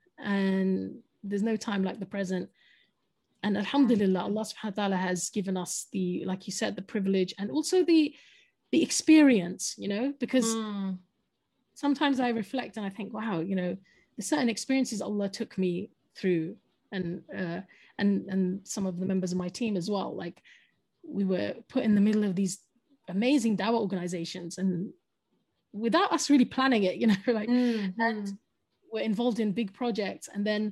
and there's no time like the present. And alhamdulillah, Allah subhanahu wa ta'ala has given us the, like you said, the privilege and also the the experience, you know, because mm. sometimes I reflect and I think, wow, you know, the certain experiences Allah took me through, and uh, and and some of the members of my team as well. Like we were put in the middle of these amazing dawah organizations, and without us really planning it, you know, like mm-hmm. and we're involved in big projects. And then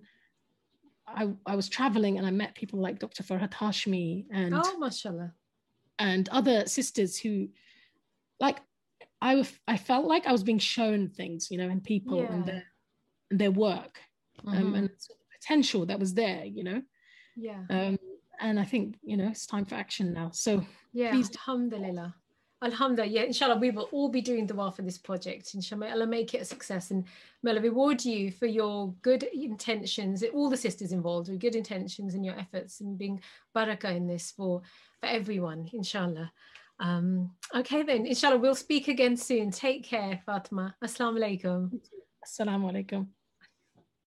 I I was traveling and I met people like Doctor Farhat Hashmi and oh, mashallah, and other sisters who, like, I I felt like I was being shown things, you know, and people yeah. and their and their work mm-hmm. um, and the potential that was there, you know. Yeah. Um, and I think, you know, it's time for action now. So yeah, please, alhamdulillah. Alhamdulillah, yeah, inshallah, we will all be doing dua for this project. Inshallah, may Allah make it a success, and may Allah reward you for your good intentions, all the sisters involved with good intentions and your efforts and being barakah in this for, for everyone, inshallah. Um, okay then, inshallah, we'll speak again soon. Take care, Fatima. Assalamu alaikum. Assalamu alaikum.